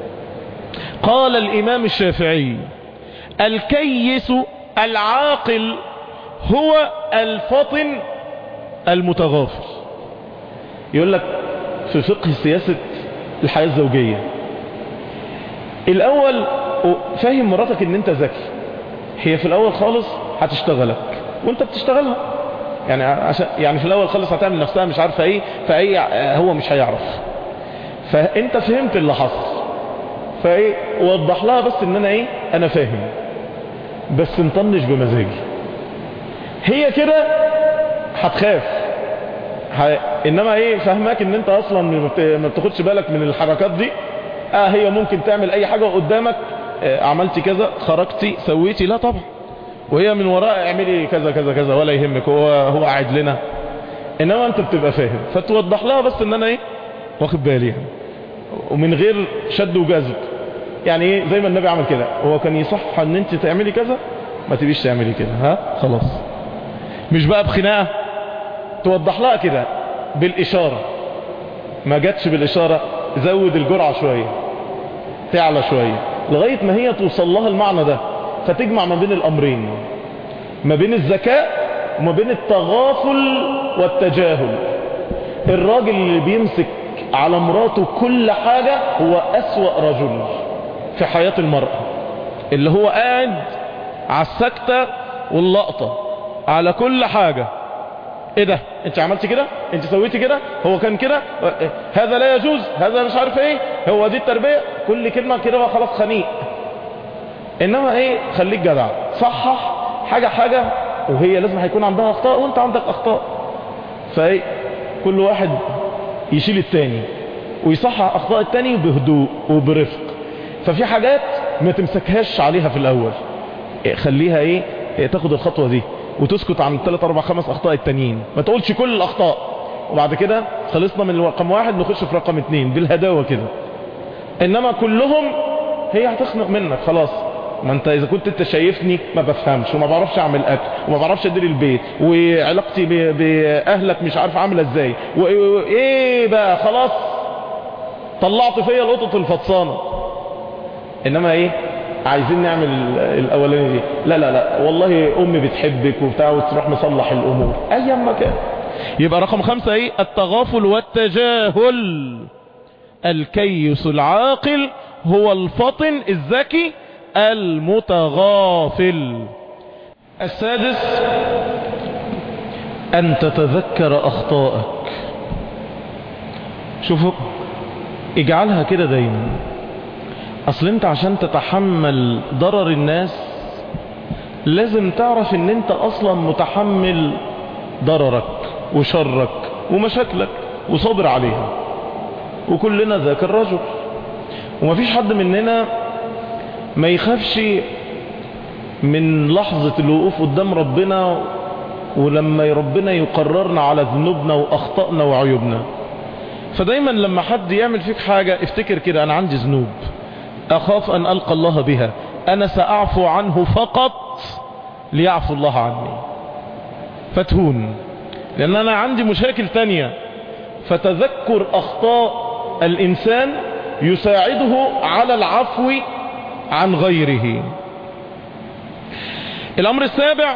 قال الإمام الشافعي الكيس العاقل هو الفطن المتغافل. يقول لك في فقه سياسة الحياة الزوجية، الأول فاهم مراتك ان انت ذكي، هي في الأول خالص هتشتغلك وانت بتشتغلها، يعني عشان يعني في الأول خالص هتعمل نفسها مش عارفة ايه، فايه هو مش هيعرف، فانت فهمت اللي حصل، فايه وضح لها بس ان انا ايه انا فاهم بس مطنش بمزاجي. هي كده هتخاف، ه... انما ايه فهمك ان انت اصلا ما بتاخدش بالك من الحركات دي. اه هي ممكن تعمل اي حاجة قدامك، آه عملتي كذا، خرجتي، سويتي، لا طبعا، وهي من وراء اعملي كذا كذا كذا ولا يهمك، هو هو قاعد لنا. انما انت بتبقى فاهم فتوضح لها بس ان انا ايه واخد بالي يعني. ومن غير شد وجذب، يعني ايه زي ما النبي عمل كده، هو كان يصح ان انت تعملي كذا ما تبيش تعملي كده، ها خلاص، مش بقى بخناقه، توضح لها كده بالاشاره. ما جاتش بالاشاره زود الجرعه شويه، تعلى شويه لغايه ما هي توصل لها المعنى ده، فتجمع ما بين الامرين، ما بين الذكاء وما بين التغافل والتجاهل. الراجل اللي بيمسك على مراته كل حاجة هو أسوأ رجل في حياة المرأة، اللي هو قاعد على السكتة واللقطة على كل حاجة. ايه ده انت عملتي كده، انت سويتي كده، هو كان كده، هذا لا يجوز، هذا مش عارف ايه، هو دي التربية، كل كلمة كده بقى خلاص خنيق. انما ايه خليك جدع، صحح حاجة حاجة، وهي لازم هيكون عندها اخطاء وانت عندك اخطاء، فايه كل واحد يشيل التاني ويصحح اخطاء التاني بهدوء وبرفق. ففي حاجات ما تمسكهاش عليها في الاول، خليها ايه تاخد الخطوة دي وتسكت عن الثلاث اربع خمس اخطاء التانيين، ما تقولش كل الاخطاء، وبعد كده خلصنا من رقم واحد نخش في رقم اتنين بالهداوة كده. انما كلهم هي هتخنق منك خلاص، ما انت اذا كنت انت شايفني ما بفهمش وما بعرفش اعمل اكل وما بعرفش ادير البيت وعلاقتي باهلك مش عارف عامله ازاي وايه بقى، خلاص طلعت فيا القطط الفطسانه. انما ايه عايزين نعمل الاولاني دي، لا لا لا والله امي بتحبك وبتاع، وتروح مصلح الامور ايام ما كان. يبقى رقم خمسة ايه؟ التغافل والتجاهل. الكيس العاقل هو الفطن الذكي المتغافل. السادس أن تتذكر أخطائك. شوفوا اجعلها كده دايما. أصل أنت عشان تتحمل ضرر الناس لازم تعرف أن أنت أصلا متحمل ضررك وشرك ومشاكلك وصابر عليها، وكلنا ذاك الرجل. ومفيش حد مننا ما يخافش من لحظة الوقوف قدام ربنا، ولما ربنا يقررنا على ذنوبنا وأخطأنا وعيوبنا. فدايما لما حد يعمل فيك حاجة افتكر كده، أنا عندي ذنوب أخاف أن ألقى الله بها، أنا سأعفو عنه فقط ليعفو الله عني، فتهون، لأن أنا عندي مشاكل تانية. فتذكر أخطاء الإنسان يساعده على العفو عن غيره. الأمر السابع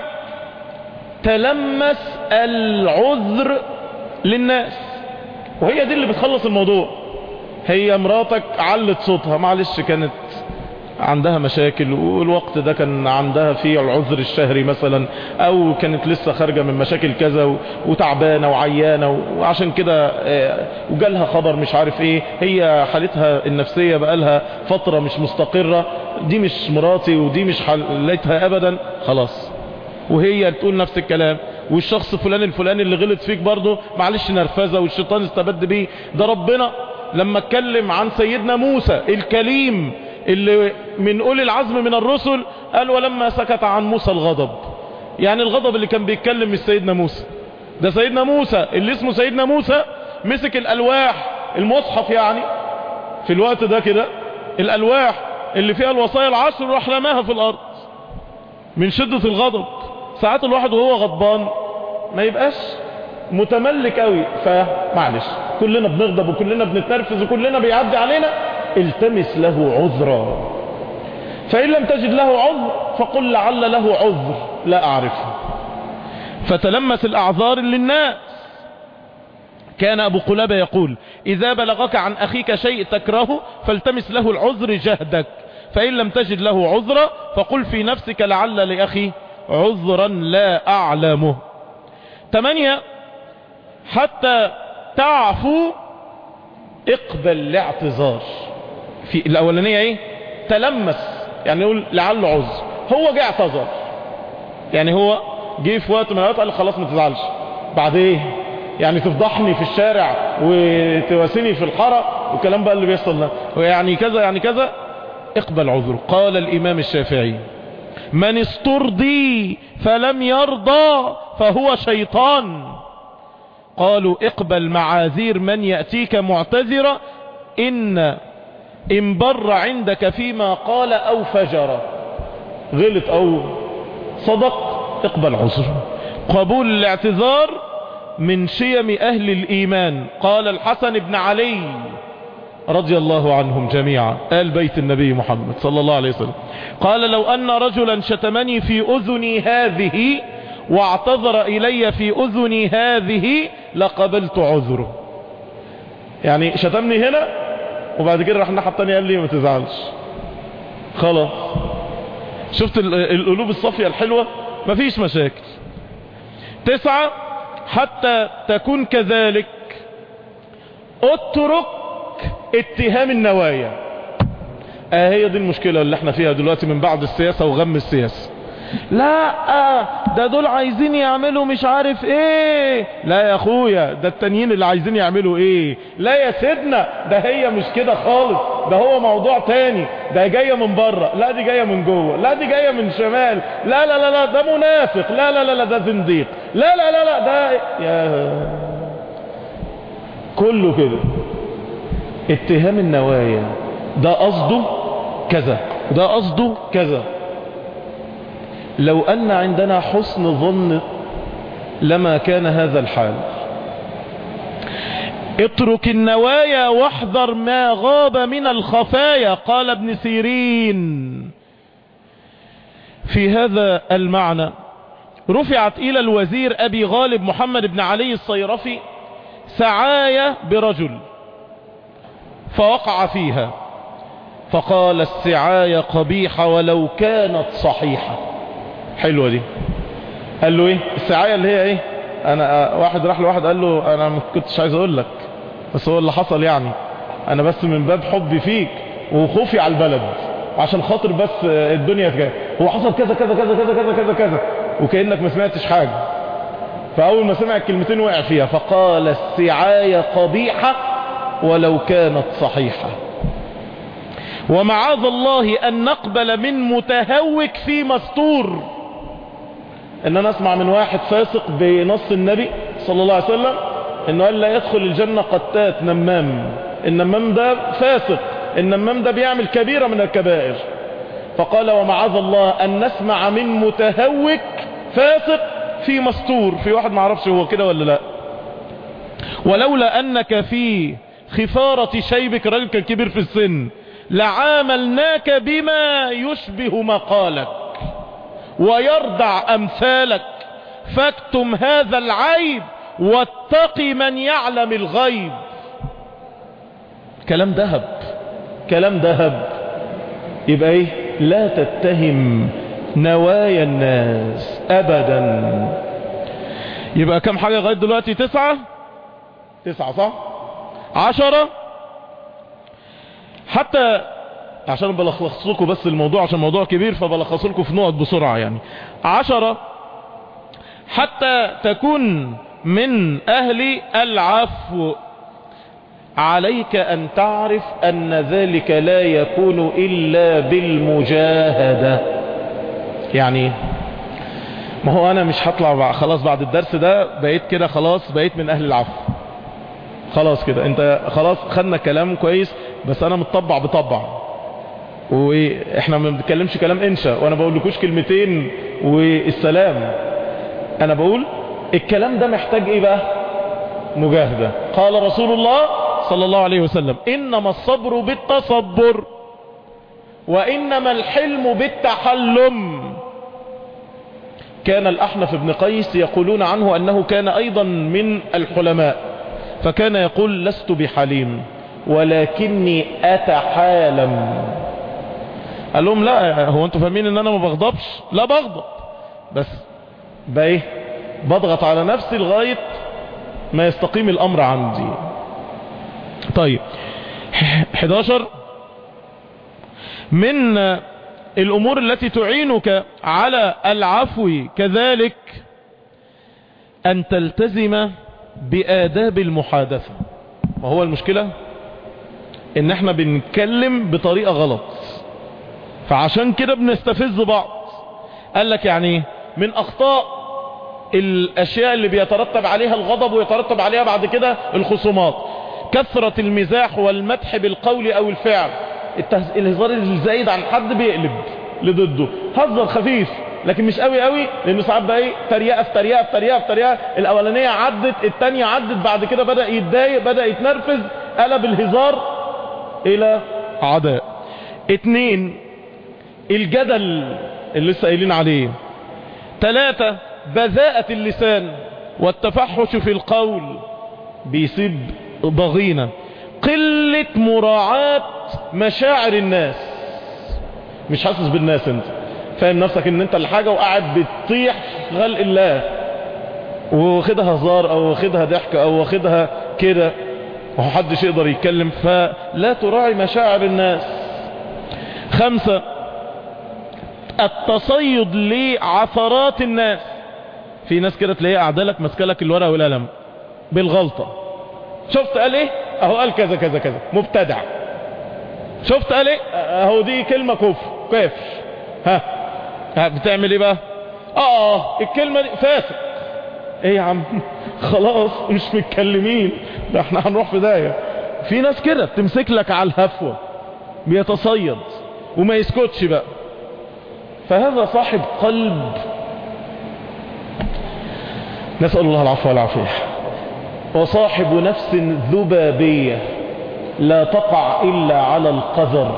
تلمس العذر للناس، وهي دي اللي بتخلص الموضوع. هي مراتك علت صوتها، معلش كانت عندها مشاكل والوقت ده كان عندها فيه العذر الشهري مثلا، او كانت لسه خارجة من مشاكل كذا وتعبانة وعيانة وعشان كده وجالها خبر مش عارف ايه، هي حالتها النفسية بقالها فترة مش مستقرة، دي مش مراتي ودي مش حالتها ابدا، خلاص. وهي تقول نفس الكلام، والشخص فلان الفلاني اللي غلط فيك برضه معلش نرفزة والشيطان استبد بيه. ده ربنا لما اتكلم عن سيدنا موسى الكليم اللي من أولي العزم من الرسل قال ولما سكت عن موسى الغضب، يعني الغضب اللي كان بيتكلم من سيدنا موسى. ده سيدنا موسى اللي اسمه سيدنا موسى مسك الألواح، المصحف يعني في الوقت ده كده، الألواح اللي فيها الوصايا العشر راح رماها في الأرض من شدة الغضب. ساعات الواحد وهو غضبان ما يبقاش متملك قوي، فمعلش كلنا بنغضب وكلنا بنتنرفز وكلنا بيعدي علينا، التمس له عذرا. فإن لم تجد له عذر فقل لعل له عذر لا أعرفه. فتلمس الأعذار للناس. كان أبو قلابة يقول إذا بلغك عن أخيك شيء تكرهه فالتمس له العذر جهدك، فإن لم تجد له عذرا فقل في نفسك لعل لأخي عذرا لا أعلمه. ثمانية حتى تعفو اقبل الاعتذار. في الأولانية ايه؟ تلمس، يعني يقول لعله عذر، هو جاء اعتذر، يعني هو جه في وقت من الوقت قال خلاص ما تزعلش، بعد ايه يعني تفضحني في الشارع وتواسيني في الحارة والكلام بقى اللي بيحصل ده، ويعني كذا يعني كذا، اقبل عذره. قال الإمام الشافعي من استرضي فلم يرضى فهو شيطان. قالوا اقبل معاذير من يأتيك معتذرا إن إن بر عندك فيما قال أو فجر، غلط أو صدق اقبل عذره. قبول الاعتذار من شيم أهل الإيمان. قال الحسن بن علي رضي الله عنهم جميعا آل بيت النبي محمد صلى الله عليه وسلم، قال لو أن رجلا شتمني في أذني هذه واعتذر إلي في أذني هذه لقبلت عذره. يعني شتمني هنا وبعد كده راح الناحية التانية قال لي ما تزعلش، خلاص. شفت القلوب الصافية الحلوة، مفيش مشاكل. تسعة حتى تكون كذلك اترك اتهام النوايا. اه هي دي المشكلة اللي احنا فيها دلوقتي من بعد السياسة وغم السياسة. لا آه ده دول عايزين يعملوا مش عارف ايه، لا يا اخويا ده التانيين اللي عايزين يعملوا ايه، لا يا سيدنا ده هي مش كده خالص، ده هو موضوع تاني، ده جاية من بره، لا دي جاية من جوه، لا دي جاية من شمال، لا لا لا لا ده منافق، لا لا لا لا ده زنديق، لا لا لا لا ده يا كله كده. اتهام النوايا، ده قصده كذا ده قصده كذا. لو أن عندنا حسن ظن لما كان هذا الحال. اترك النوايا واحذر ما غاب من الخفايا. قال ابن سيرين في هذا المعنى رفعت إلى الوزير أبي غالب محمد بن علي الصيرفي سعايا برجل فوقع فيها، فقال السعاية قبيحة ولو كانت صحيحة. حلوة دي. قال له ايه السعاية اللي هي ايه؟ انا واحد راح لواحد قال له انا ما كنتش عايز اقول لك بس هو اللي حصل، يعني انا بس من باب حبي فيك وخوفي على البلد عشان خاطر بس الدنيا كده، هو حصل كذا كذا كذا كذا كذا كذا كذا وكأنك ما سمعتش حاجة. فاول ما سمع الكلمتين وقع فيها. فقال السعاية قبيحة ولو كانت صحيحة. ومعاذ الله ان نقبل من متهوك في مستور، ان انا اسمع من واحد فاسق بنص النبي صلى الله عليه وسلم انه قال لا يدخل الجنة قتات نمام. النمام ده فاسق، النمام ده بيعمل كبيرة من الكبائر. فقال ومعاذ الله ان نسمع من متهوك فاسق في مستور، في واحد ما عرفش هو كده ولا لا. ولولا انك في خفارة شيبك، راجل كان كبير في السن، لعاملناك بما يشبه مقالك ويردع امثالك، فاكتم هذا العيب واتقي من يعلم الغيب. كلام ذهب، كلام ذهب. يبقى ايه؟ لا تتهم نوايا الناس ابدا. يبقى كم حاجة لغاية دلوقتي؟ تسعة تسعة صح؟ عشرة. حتى عشان بلخص لكم بس الموضوع عشان موضوع كبير فبلخص لكم في نقط بسرعة. يعني عشرة، حتى تكون من اهل العفو عليك ان تعرف ان ذلك لا يكون الا بالمجاهدة. يعني ما هو انا مش هطلع خلاص بعد الدرس ده بقيت كده خلاص بقيت من اهل العفو خلاص كده، انت خلاص خدنا كلام كويس بس انا متطبع بطبع واحنا ما بنتكلمش كلام انشا وانا بقول لكوش كلمتين والسلام. انا بقول الكلام ده محتاج ايه بقى؟ مجاهدة. قال رسول الله صلى الله عليه وسلم انما الصبر بالتصبر وانما الحلم بالتحلم. كان الاحنف بن قيس يقولون عنه انه كان ايضا من الحلماء، فكان يقول لست بحليم ولكني اتحالم. قال لهم لا، هو انتوا فاهمين ان انا ما بغضبش؟ لا بغضب، بس بايه بضغط على نفسي لغاية ما يستقيم الامر عندي. طيب حداشر، من الامور التي تعينك على العفو كذلك ان تلتزم بآداب المحادثة. وهو المشكلة ان احنا بنتكلم بطريقة غلط فعشان كده بنستفز بعض. قال لك يعني من اخطاء الاشياء اللي بيترتب عليها الغضب ويترتب عليها بعد كده الخصومات كثرة المزاح والمدح بالقول او الفعل. الهزار الزايد عن حد بيقلب لضده. هزر خفيف لكن مش قوي قوي، لانه ساعات بقى ايه تريقه في تريقه في تريقه في تريقه. الاولانيه عدت، الثانيه عدت، بعد كده بدا يتضايق، بدا يتنرفز، قلب الهزار الى عداء. اتنين، الجدل اللي لسه قايلين عليه. ثلاثة، بذاءة اللسان والتفحش في القول بيسيب ضغينة. قلة مراعاة مشاعر الناس، مش حاسس بالناس، انت فاهم نفسك ان انت الحاجة وقاعد بتطيح في خلق الله واخدها هزار او واخدها ضحك او واخدها كده ومحدش يقدر يتكلم، فلا تراعي مشاعر الناس. خمسة، التصيد لعثرات الناس. في ناس كده تلاقيه قاعدلك ماسكلك الورقة والقلم بالغلطة. شفت قال ايه؟ اهو قال كذا كذا كذا، مبتدع. شفت قال ايه؟ اهو دي كلمة كفر كافر. ها ها بتعمل ايه بقى؟ اه الكلمة دي فاسق. ايه يا عم خلاص مش متكلمين، ده احنا هنروح في داهية. في ناس كده بتمسك لك على الهفوة بيتصيد وما يسكتش بقى. فهذا صاحب قلب، نسأل الله العفو والعافية. وصاحب نفس ذبابية لا تقع إلا على القذر.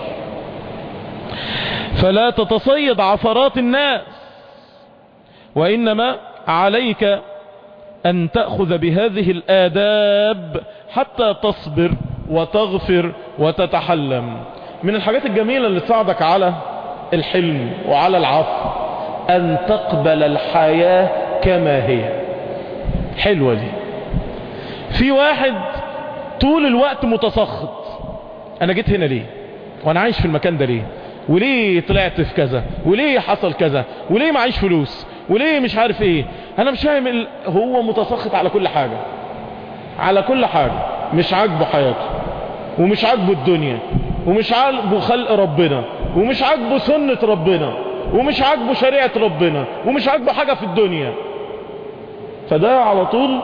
فلا تتصيد عثرات الناس، وإنما عليك أن تأخذ بهذه الآداب حتى تصبر وتغفر وتتحلم. من الحاجات الجميلة اللي تساعدك على الحلم وعلى العفو أن تقبل الحياة كما هي. حلوة دي. في واحد طول الوقت متسخط، أنا جيت هنا ليه، وأنا عايش في المكان ده ليه، وليه طلعت في كذا، وليه حصل كذا، وليه معيش فلوس، وليه مش عارف ايه، انا مش فاهم ال... هو متسخط على كل حاجة، على كل حاجة. مش عاجبه حياته، ومش عاجبه الدنيا، ومش عاجبه خلق ربنا، ومش عاجبه سنة ربنا، ومش عاجبه شريعة ربنا، ومش عاجبه حاجة في الدنيا. فده على طول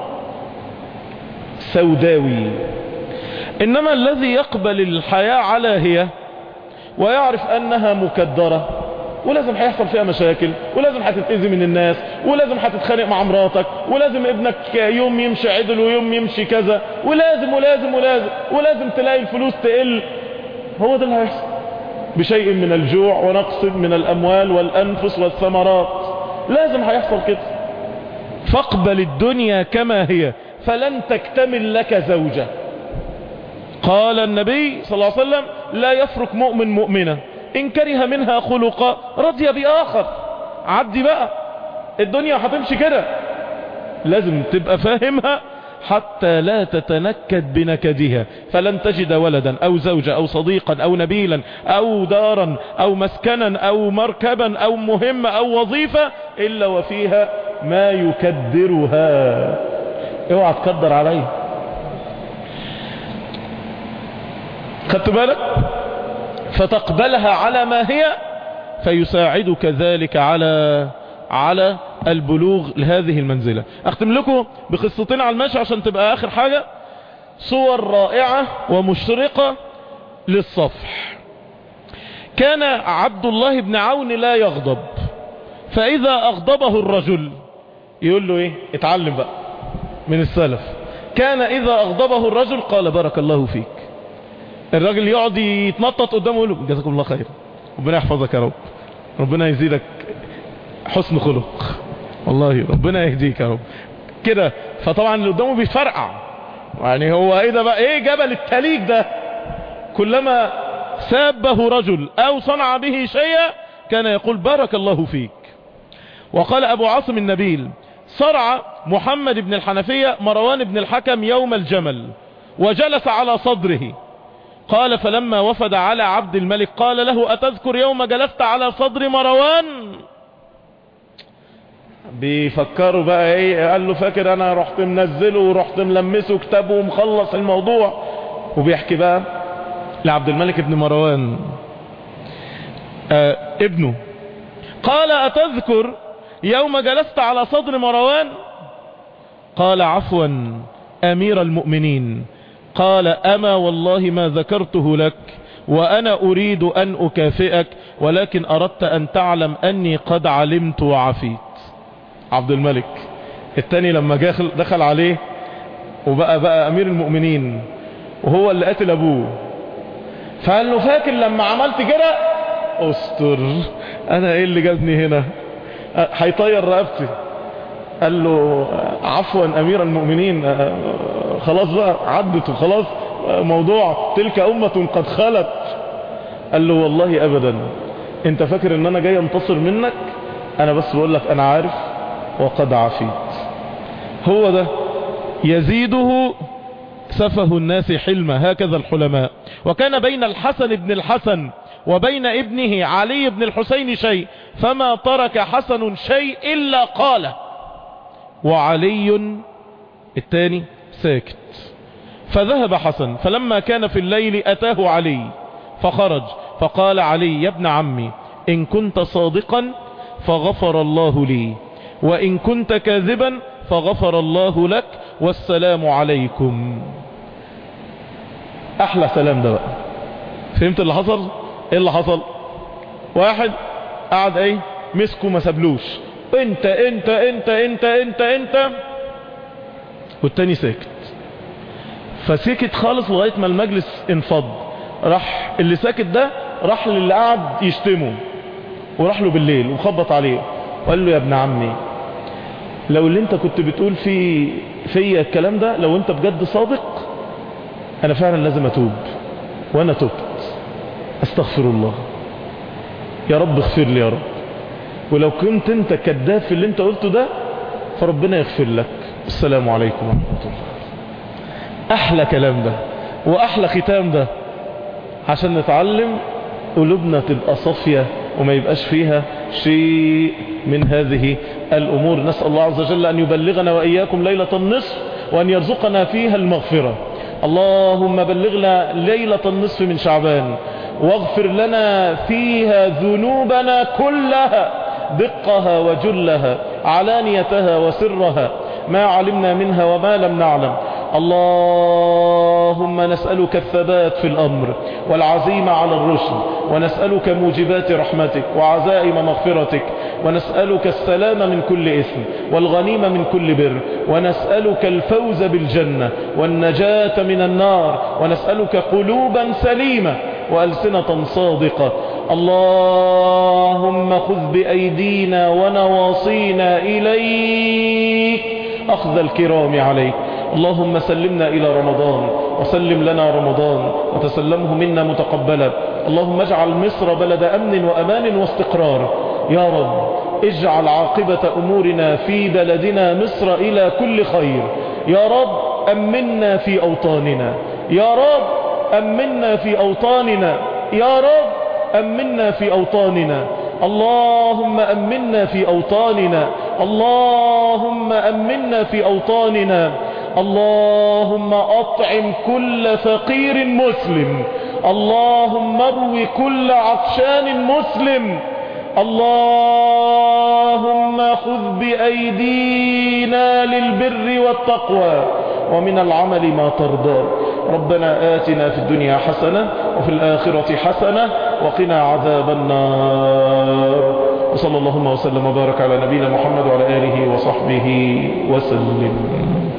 سوداوي. انما الذي يقبل الحياة على هي ويعرف انها مكدرة، ولازم هيحصل فيها مشاكل، ولازم هتتأذي من الناس، ولازم هتتخانق مع مراتك، ولازم ابنك يوم يمشي عدل ويوم يمشي كذا، ولازم ولازم ولازم ولازم تلاقي الفلوس تقل. هو ده اللي هيحصل، بشيء من الجوع ونقص من الأموال والأنفس والثمرات. لازم هيحصل كده. فاقبل الدنيا كما هي فلن تكتمل لك زوجة. قال النبي صلى الله عليه وسلم: لا يفرق مؤمن مؤمنة إن كره منها خلقا رضي بآخر. عدي بقى، الدنيا هتمشي كده، لازم تبقى فاهمها حتى لا تتنكد بنكدها. فلن تجد ولدا أو زوجة أو صديقا أو نبيلا أو دارا أو مسكنا أو مركبا أو مهمة أو وظيفة إلا وفيها ما يكدرها. اوعى تكدر عليه. خدت بالك؟ فتقبلها على ما هي فيساعدك ذلك على على البلوغ لهذه المنزلة. اختم لكم بقصتين على المشي عشان تبقى اخر حاجة. صور رائعة ومشرقة للصفح. كان عبد الله بن عون لا يغضب، فاذا اغضبه الرجل يقول له ايه؟ اتعلم بقى من السلف. كان اذا اغضبه الرجل قال: بارك الله فيك. الراجل يقعد يتنطط قدامه يقول له: جزاكم الله خير، ربنا يحفظك يا رب، ربنا يزيدك حسن خلق، والله ربنا يهديك يا رب كده. فطبعا اللي قدامه بيفرقع، يعني هو ايه ده بقى، ايه جبل التليج ده؟ كلما سابه رجل او صنع به شيئا كان يقول: بارك الله فيك. وقال ابو عاصم النبيل: صرع محمد بن الحنفية مروان بن الحكم يوم الجمل وجلس على صدره. قال: فلما وفد على عبد الملك قال له: أتذكر يوم جلست على صدر مروان؟ بيفكروا بقى ايه. قال له: فاكر انا رحت منزله ورحت ملمسه كتابه ومخلص الموضوع. وبيحكي بقى لعبد الملك بن مروان آه ابنه. قال: أتذكر يوم جلست على صدر مروان؟ قال: عفوا أمير المؤمنين. قال: أما والله ما ذكرته لك وأنا أريد أن أكافئك، ولكن أردت أن تعلم أني قد علمت وعفيت. عبد الملك الثاني لما دخل, دخل عليه وبقى بقى أمير المؤمنين وهو اللي قتل أبوه، فقال له: فاكر لما عملت كده؟ أستر، أنا إيه اللي جابني هنا؟ هيطير رقبتي. قال له: عفوا أمير المؤمنين، خلاص بقى عدت وخلاص موضوع تلك أمة قد خلت. قال له: والله أبدا، انت فاكر ان انا جاي انتصر منك؟ انا بس بقول لك انا عارف وقد عفيت. هو ده يزيده سفه الناس حلمة، هكذا الحلماء. وكان بين الحسن بن الحسن وبين ابنه علي بن الحسين شيء، فما ترك حسن شيء إلا قاله، وعلي الثاني ساكت. فذهب حسن، فلما كان في الليل أتاه علي فخرج، فقال علي: يا ابن عمي، إن كنت صادقا فغفر الله لي، وإن كنت كاذبا فغفر الله لك، والسلام عليكم. أحلى سلام ده بقى. فهمت اللي حصل؟ إيه اللي حصل؟ واحد قعد ايه مسكه ما سابلوش، انت انت انت انت انت انت والتاني ساكت. فسكت خالص لغاية ما المجلس انفض. راح اللي ساكت ده راح للي قعد يشتمه، وراح له بالليل وخبط عليه وقال له: يا ابن عمي، لو اللي انت كنت بتقول في في الكلام ده لو انت بجد صادق، انا فعلا لازم اتوب، وانا تبت. استغفر الله، يا رب اغفر لي يا رب. ولو كنت انت كذاب في اللي انت قلته ده فربنا يغفر لك. السلام عليكم ورحمة الله. احلى كلام ده واحلى ختام ده، عشان نتعلم قلوبنا تبقى صافية وما يبقاش فيها شيء من هذه الأمور. نسأل الله عز وجل أن يبلغنا وإياكم ليلة النصف وأن يرزقنا فيها المغفرة. اللهم بلغنا ليلة النصف من شعبان واغفر لنا فيها ذنوبنا كلها، دقها وجلها، علانيتها وسرها، ما علمنا منها وما لم نعلم. اللهم نسألك الثبات في الأمر والعزيمة على الرشد، ونسألك موجبات رحمتك وعزائم مغفرتك، ونسألك السلام من كل إثم والغنيمة من كل بر، ونسألك الفوز بالجنة والنجاة من النار، ونسألك قلوبا سليمة وألسنة صادقة. اللهم خذ بأيدينا ونواصينا إليك أخذ الكرام عليك. اللهم سلمنا إلى رمضان وسلم لنا رمضان وتسلمه منا متقبلا. اللهم اجعل مصر بلد أمن وأمان واستقرار. يا رب اجعل عاقبة أمورنا في بلدنا مصر إلى كل خير. يا رب أمنا في أوطاننا، يا رب أمنا في أوطاننا، يا رب أمنا في أوطاننا. اللهم أمنا في أوطاننا، اللهم أمنا في أوطاننا. اللهم أطعم كل فقير مسلم، اللهم اروي كل عطشان مسلم. اللهم خذ بأيدينا للبر والتقوى ومن العمل ما ترضى. ربنا آتنا في الدنيا حسنة وفي الآخرة حسنة وقنا عذاب النار. وصلى اللهم وسلم وبارك على نبينا محمد وعلى آله وصحبه وسلم.